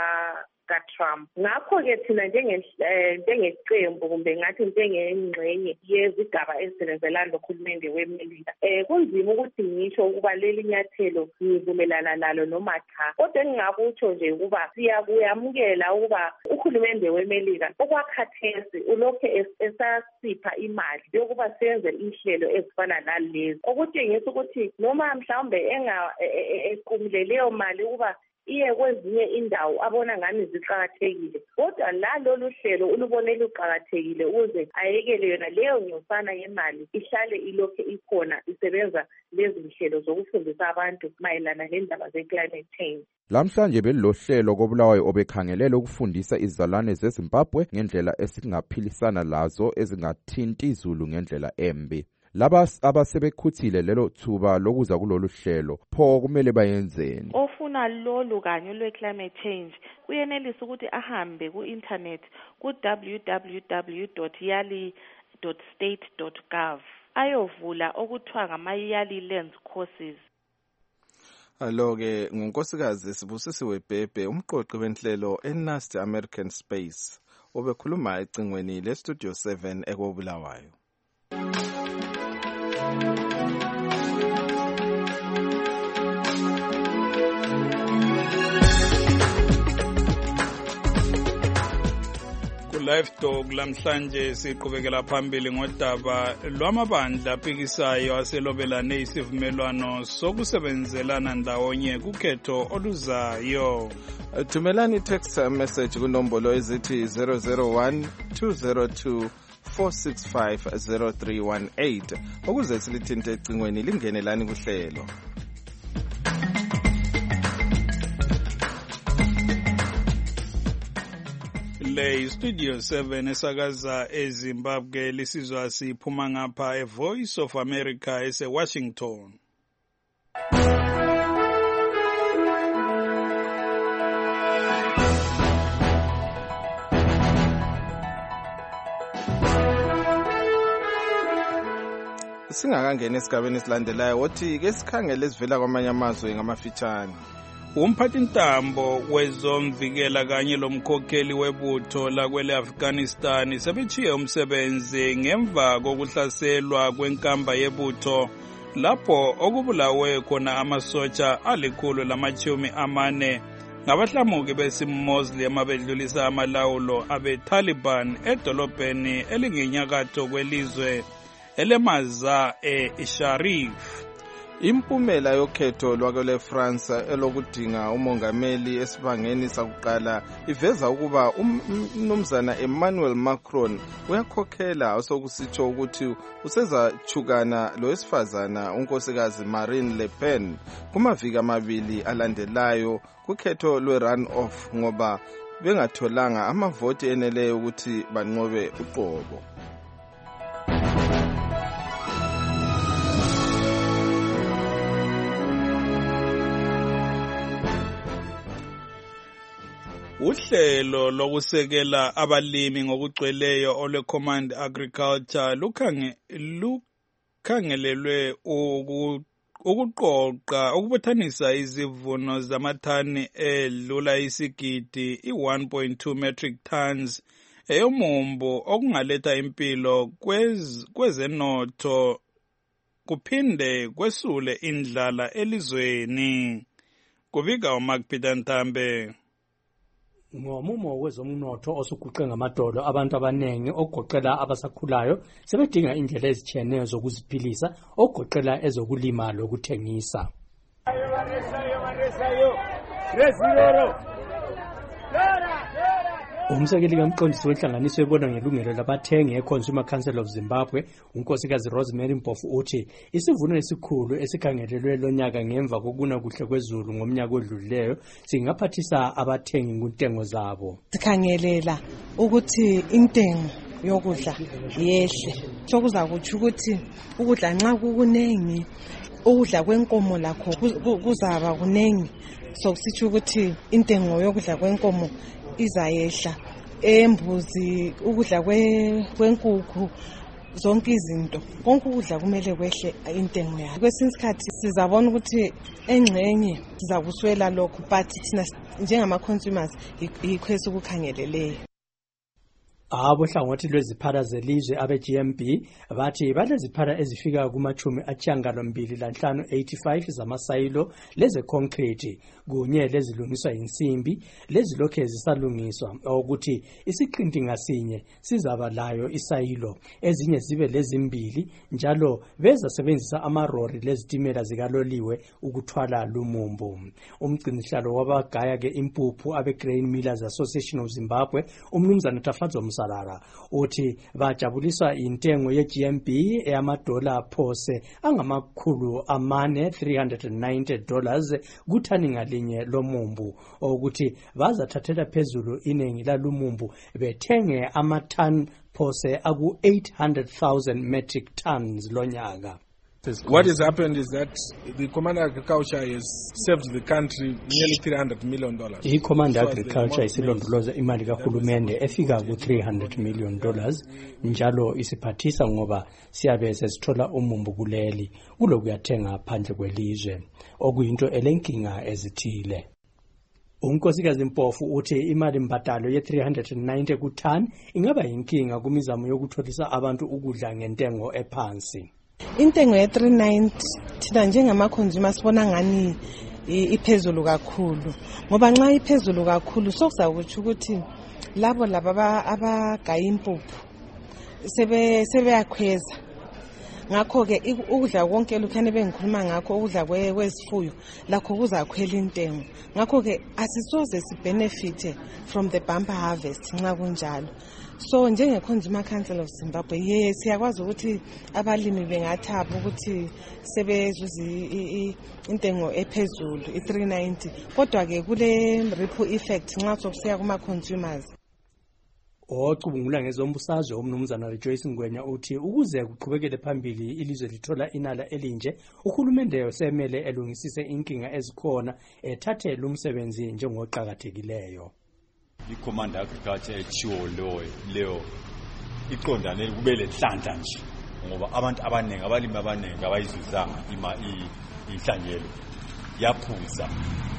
Speaker 19: kaTrump. Ngakho-ke thina njengeqembu kumbe ngathi njengengxenye yezigaba ezisebenzelana nohulumende weMelika, kunzima ukuthi ngisho ukuba leli nyathelo ngivumelana nalo noma cha. Kodwa engingakutsho nje ukuba siyakuyamukela ukuba uhulumende weMelika okwakhathesi ulokhe esasipha imali yokuba senze inhlelo ezifana nalezi, okutshengisa ukuthi noma mhlawumbe equmule leyo mali ukuba iye kwezinye indawo abona ngani ziqhakathekile, kodwa lolu hlelo ulubone luqhakathekile ukuze ayekele yona leyo nyosana yemali ihlale ilokhe ikhona isebenza lezi nhlelo zokufundisa abantu mayelana nendaba ze-climate change.
Speaker 20: Lamhlanje belilo hlelo koBulawayo obekhangelela ukufundisa izalwane zeZimbabwe ngendlela esingaphilisana lazo ezingathinti izulu ngendlela embi. Laba abasebekhuthile lelo thuba lokuza kulolu hlelo pho kumele bayenzeni?
Speaker 21: Ofuna lolu kanye lwe-climate change uyenelisa ukuthi ahambe ku-internet ku-www.yali.state.gov ayovula okuthiwa ngama-Yali Lands Courses.
Speaker 12: Alo-ke ngunkosikazi Sibusisiwe Bhebhe umqoqi wenhlelo eNAST American Space obekhuluma ecingweni leStudio 7 ekoBulawayo.
Speaker 10: Live Talk lamhlanje siqhubekela phambili ngodaba lwamabandla aphikisayo aselobelane isivumelwano sokusebenzelana ndawonye kukhetho oluzayo.
Speaker 12: Thumelani text message kunombolo ezithi 001-202-465-0318 ukuze silithinte ecingweni lingenelani kuhlelo.
Speaker 10: Le Studio 7 esakaza eZimbabwe lisizwa siphuma ngapha eVoice of America eseWashington.
Speaker 12: singakangena esigabeni esilandelayo wothi ke sikhangele esivela kwamanye amazwe ngamafitshane.
Speaker 10: Umphathintambo wezomvikela kanye lomkhokheli webutho lakwele Afghanistan sebetshiye umsebenzi ngemva kokuhlaselwa kwenkamba yebutho lapho okubulawe khona amasotsha 140 ngabahlamuki besimmuslim abedlulisa amalawulo abe-Taliban edolobheni elingenyakatho kwelizwe elemaza-e-Sharif.
Speaker 12: Impumela yokhetho lwakwele France elokudinga umongameli esibangeni sakuqala iveza ukuba umnumzana Emmanuel Macron uyakhokhela osokusitsho ukuthi usezachukana lowesifazana unkosikazi Marine Le Pen kumaviki amabili alandelayo kukhetho lwe-run-off ngoba bengatholanga amavoti eneleyo ukuthi banqobe uqobo.
Speaker 10: Uhlelo lokusekela abalimi ngokugcweleyo olwe-Command Agriculture lukhangelelwe ukuqoqa ukubuthanisa izivuno zamathani edlula isigidi i-1.2 metric tons eyomumbu okungaletha impilo kwezenotho kuphinde kwesule indlala elizweni. Kuvika uMark Peter Ntambe.
Speaker 3: Ngomumo wezomnotho osuguqe ngamadolo abantu abanengi ogoqela abasakhulayo sebedinga indlela ezitshiyeneyo zokuziphilisa ogoqela ezokulima lokuthengisa. Umsekeli kamqondisi wenhlanganiso ebona ngelungelo labathengi eConsumer Council of Zimbabwe, unkosikazi Rosemary Mpofu uthi isivuno esikhulu esikhangelelwe lonyaka ngemva kokuna kuhle kwezulu ngomnyaka odlulileyo singaphathisa abathengi kuntengo zabo.
Speaker 22: Sikhangelela ukuthi intengo yokudla yehle. Sokuza kuthi ukuthi ukudla nxa kukunengi ukudla kwenkomo lakho kuzaba kunengi. Sokusitsho ukuthi intengo yokudla kwenkomo izayehla, embuzi, ukudla kwenkukhu, zonke izinto. Konke ukudla kumele kwehle intengo yakho. Kwesinye isikhathi sizabona ukuthi engxenye sizakuswela lokho, but thina njengama-consumers yikho esikukhangeleleyo.
Speaker 3: Abohlangothi lweziphala zelizwe abe-GMB bathi baleziphala ezifika kuma-85 zamasayilo leze-concrete kunye lezilungiswa insimbi lezilokhe zisalungiswa ukuthi isiqinti ngasinye sizaba layo isayilo ezinye zibe lezimbili njalo bezasebenzisa amarori lezitimela zikaloliwe ukuthwala lumumbu. Umgcinisihlalo wabagaya ke impuphu abe-Grain Millers Association of Zimbabwe umnumzana Tafadzo Salara uthi bajabuliswa intengo ye-GMB eyamadola phose angamakhulu amane $390 kuthani ngalinye lomumbu ukuthi bazathathela phezulu iningi lalumumbu bethenge amathani phose aku 800,000 metric tons lonyaka.
Speaker 23: What has happened is that the Command Agriculture has saved the country nearly $300 million.
Speaker 3: I-Command Agriculture isilondoloza imali kahulumende efika ku-$300 million njalo isiphathisa ngoba siyabe sesithola umumbu kuleli kulokuyathenga phandle kwelizwe okuyinto elenkinga ezithile. Unkosikazi Mpofu uthi imali mbadalo ye-390 kuthani ingaba yinkinga kumizamo yokutholisa abantu ukudla ngentengo ephansi.
Speaker 22: Intengo ye-390 thina njengama-consumer sibona ngani iphezulu kakhulu ngoba nxa iphezulu kakhulu sokuzakutsho ukuthi labo abagaya impuphu sebeyakhweza. Ngakho-ke ukudla konke lukhane bengikhuluma ngakho ukudla kwezifuyo lakho kuzakhwela intengo. Ngakho-ke asisoze sibenefite from the bumper harvest nxa kunjalo. So njenge-Consumer Council of Zimbabwe siyakwazi ukuthi abalimi bengathaba ukuthi sebezuza intengo ephezulu i-390 kodwa-ke kule ripple effect nxa sokusiya kuma-consumers.
Speaker 3: Ocubungula ngezombusazwe umnumzana Rejoice Ngwenya uthi ukuze kuqhubekele phambili ilizwe lithola inala elinje uhulumende semele elungisise inkinga ezikhona ethathe lumsebenzi njengoqhakathekileyo.
Speaker 24: I-Command Agriculture echiwo leyo iqondane kube lenhlanhla nje
Speaker 4: ngoba abantu abaningi abalimi abaningi abayizuzanga inhlanyelo yaphuza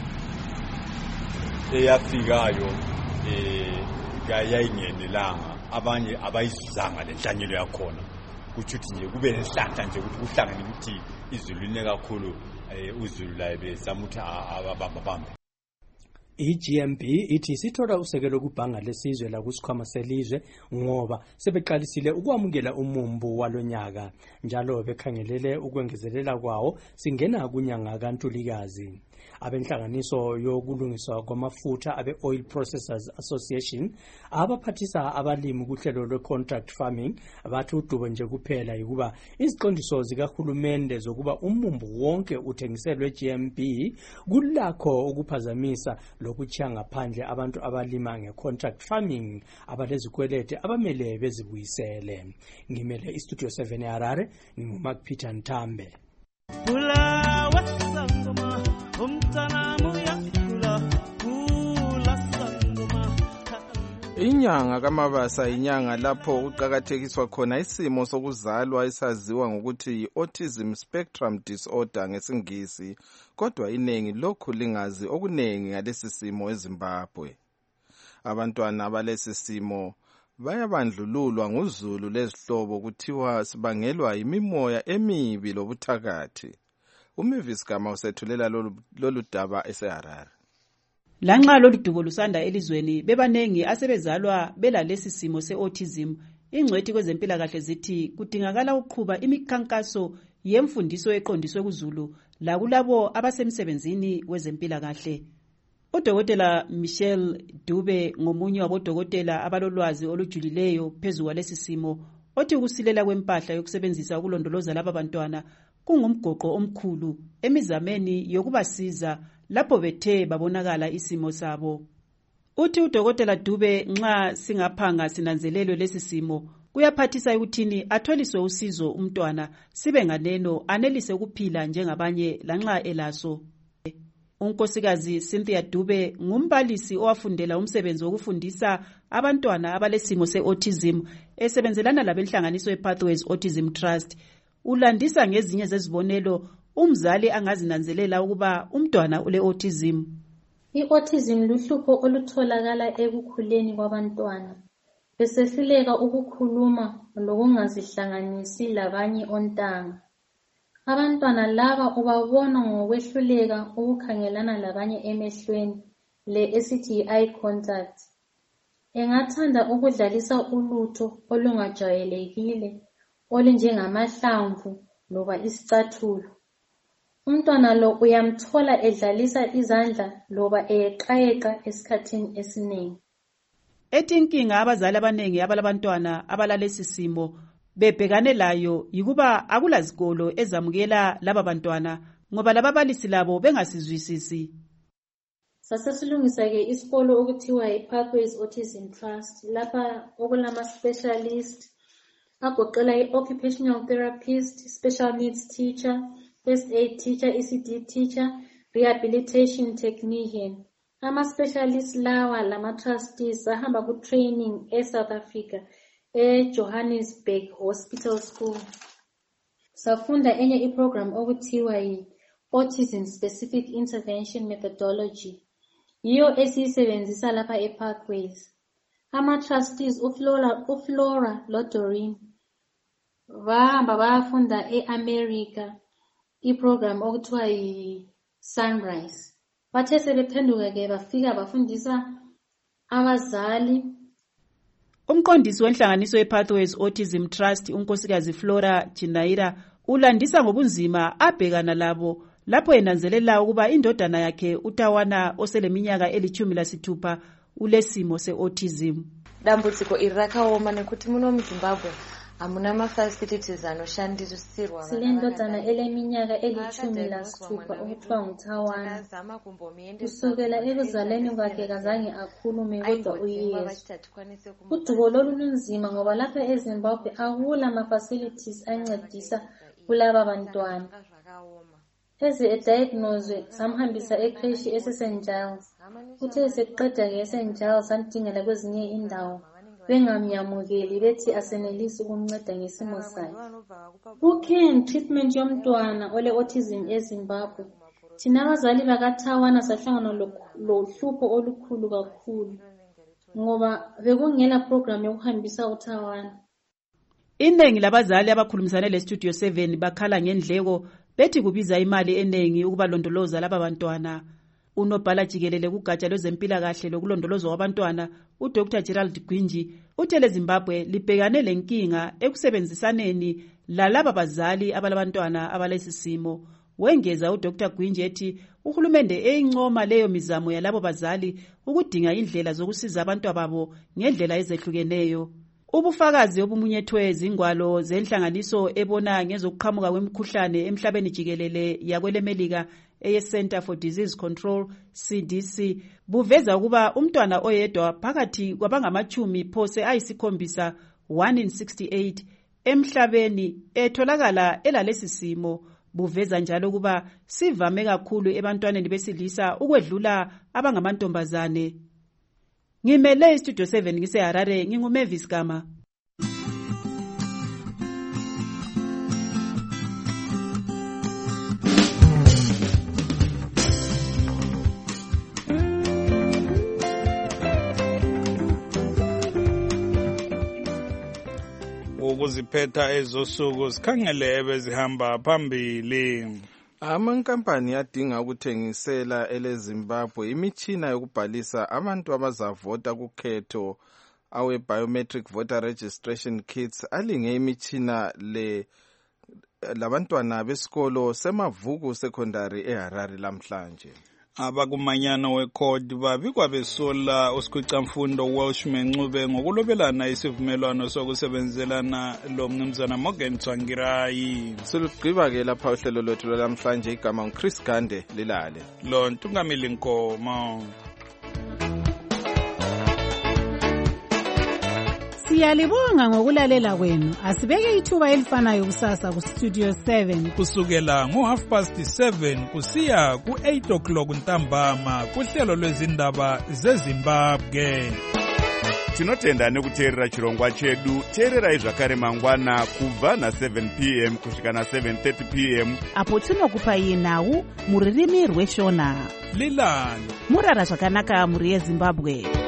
Speaker 4: eyafikayo yayingenelanga abanye abayizuzanga lenhlanyelo yakhona kuthi nje kube nesihlanhla nje ukuthi kuhlangene ukuthi izulu line kakhulu uzulu la bezama ukuthi ababambe.
Speaker 3: I-GMB ithi isithola usekelo kubhanga lesizwe la kusikhwama selizwe ngoba sebeqalisile ukwamukela umumbu walonyaka njalo bekhangelele ukwengezelela kwawo singena kunyanga kaNtulikazi. Abenhlanganiso yokulungiswa kwamafutha abe-Oil Processors Association abaphathisa abalimi kuhlelo lwe-contract farming bathi udubo nje kuphela yikuba iziqondiso zikahulumende zokuba umumbu wonke uthengiselwe GMB kulakho ukuphazamisa lokutshiya ngaphandle abantu abalima nge-contract farming abalezikwelete abamele bezibuyisele. Ngimele iStudio 7 eHarare, nginguMark Peter Ntambe.
Speaker 12: Inyanga kaMabasa inyanga lapho kuqakathekiswa khona isimo sokuzalwa esaziwa ngokuthi yi-autism spectrum disorder ngesingisi, kodwa iningi lokhu lingazi okunengi ngalesi simo eZimbabwe. Abantwana abalesi simo bayabandlululwa nguzulu lezihlobo kuthiwa sibangelwa yimimoya emibi lobuthakathi. uMavis Gama usethulela lolu daba eseHarare.
Speaker 5: Lanxa lolu dubo lusanda elizweni bebanengi asebezalwa belalesi simo se-autism, ingcwethi kwezempilakahle zithi kudingakala ukuqhuba imikhankaso yemfundiso eqondiswe kuzulu lakulabo abasemsebenzini wezempilakahle. Udokotela Michelle Dube ngomunye wabodokotela abalolwazi olujulileyo phezu kwalesi simo, othi ukusilela kwempahla yokusebenzisa ukulondoloza laba bantwana kungumgoqo omkhulu emizameni yokubasiza lapho bethe babonakala isimo sabo. Uthi udokotela Dube nxa singaphanga sinanzelelwe lesi simo kuyaphathisa ukuthini atholiswe usizo umntwana sibe nganeno anelise ukuphila njengabanye lanxa elaso. Unkosikazi Cynthia Dube ngumbalisi owafundela umsebenzi wokufundisa abantwana abalesimo se-autism esebenzelana labenhlanganiso ye-Pathways Autism Trust. Ulandisa ngezinye zezibonelo umzali angazinanzelela ukuba umntwana ule-autism.
Speaker 9: I-autism luhlupho olutholakala ekukhuleni kwabantwana, besehluleka ukukhuluma lokungazihlanganisi labanye ontanga. Abantwana laba ubabona ngokwehluleka ukukhangelana labanye emehlweni, le esithi eye contact. Engathanda ukudlalisa ulutho olungajwayelekile olunjengamahlamvu loba isicathulo. Umntwana lo uyamthola edlalisa izandla loba eyeqayeqa esikhathini esiningi.
Speaker 5: Ethi inkinga abazali abanengi abalabantwana abalalesi simo bebhekane layo yikuba akulazikolo ezamukela laba bantwana ngoba lababalisi labo bengasizwisisi.
Speaker 9: Sasesilungisa ke isikolo okuthiwa i-Pathways Autism Trust lapha okulama specialist agoqela i-occupational therapist, special needs teacher, first aid teacher, ECD teacher, rehabilitation technician. Ama-specialists lawa lama-trustees ahamba ku-training e-South Africa e-Johannesburg Hospital School. Safunda enye i-program okuthiwa yi-Autism Specific Intervention Methodology. Yiyo esiyisebenzisa lapha e-Pathways. Ama-trustees uFlora loDoreen bahamba bayafunda e-America i-program okuthiwa yi-Sunrise. Bathe sebephenduka ke bafika bafundisa abazali.
Speaker 5: Umqondisi wenhlanganiso ye-Pathways Autism Trust unkosikazi Flora Chinaira ulandisa ngobunzima abhekana labo lapho enanzelela ukuba indodana yakhe uTawana oseleminyaka eli-16 ulesimo se-autism.
Speaker 24: Dambudziko iri rakaoma nekuti muno muZimbabwe hamuna mafacilities anoshandisirwa.
Speaker 9: Sile ndodana eleminyaka eli-16 okuthiwa nguTawana. Kusukela ekuzaleni kwakhe kazange akhulume kodwa uyezwa. Udubo lolu lunzima ngoba lapha eZimbabwe akula mafacilities ancedisa kulaba bantwana. Eze ediagnoswe samhambisa ekreshi eseSt Giles. Uthe seqeda ke eSt Giles samdingela kwezinye indawo. bengamyamukeli bethi asenelisi ukumnceda ngesimo sakhe. Ukhe and treatment yomntwana ole-autism eZimbabwe, thina abazali bakaThawana sahlangana lohlupho olukhulu kakhulu ngoba bekungela program yokuhambisa uThawana.
Speaker 5: Iningi labazali abakhulumisane leStudio 7 bakhala ngendleko bethi kubiza imali eningi ukubalondoloza laba bantwana. Unobhala jikelele kugatsha lwezempilakahle lokulondolozwa kwabantwana uDr Gerald Gwinji uthe Zimbabwe libhekane lenkinga ekusebenzisaneni lalaba bazali abalabantwana abalesisimo. Wengeza uDr Gwinji ethi uhulumende eyincoma leyo mizamo yalabo bazali ukudinga indlela zokusiza abantu babo ngendlela ezehlukeneyo. Ubufakazi obumunyethwe izingwalo zenhlanganiso ebona ngezokuqhamuka kwemikhuhlane emhlabeni jikelele yakwelemelika eye-Center for Disease Control CDC buveza ukuba umntwana oyedwa phakathi kwabangamachumi phose ayisikhombisa 1 in 68 emhlabeni etholakala elalesisimo. Buveza njalo ukuba sivame kakhulu ebantwaneni besilisa ukwedlula abangamantombazane. Ngimele iStudio 7 ngiseHarare, nginguMavis Gama.
Speaker 10: Ukuziphetha ezosuku sikhangele ebezihamba phambili.
Speaker 12: Amankampani adinga ukuthengisela eleZimbabwe imitshina yokubhalisa abantu abazavota kukhetho awe-biometric voter registration kits alinge imitshina labantwana besikolo semavuku secondary eHarare lamhlanje.
Speaker 10: Abakumanyano wekhodi babikwa besola usikhwicamfundo Welshman Ncube ngokulobelana isivumelwano sokusebenzelana lo mnumzana Morgan Tsvangirayi.
Speaker 12: Silugqiba-ke lapha uhlelo lwethu lwalamhlanje, igama nguChris Gande lilale.
Speaker 10: Lo Ntungamili Nkomo.
Speaker 1: Siyalibonga ngokulalela kwenu. Asibeke ithuba elifanayo kusasa kuStudio 7
Speaker 10: kusukela ngo7:30 kusiya ku8 ntambama kuhlelo lwezindaba zeZimbabwe.
Speaker 2: Tinotenda nekuteerera chirongwa chedu. Teererai zvakare mangwana kubva na7 p.m. kusvika na7:30 p.m.
Speaker 1: apo tinokupai nhau muririmi rweshona.
Speaker 10: Lilani
Speaker 1: murara zvakanaka muri yeZimbabwe.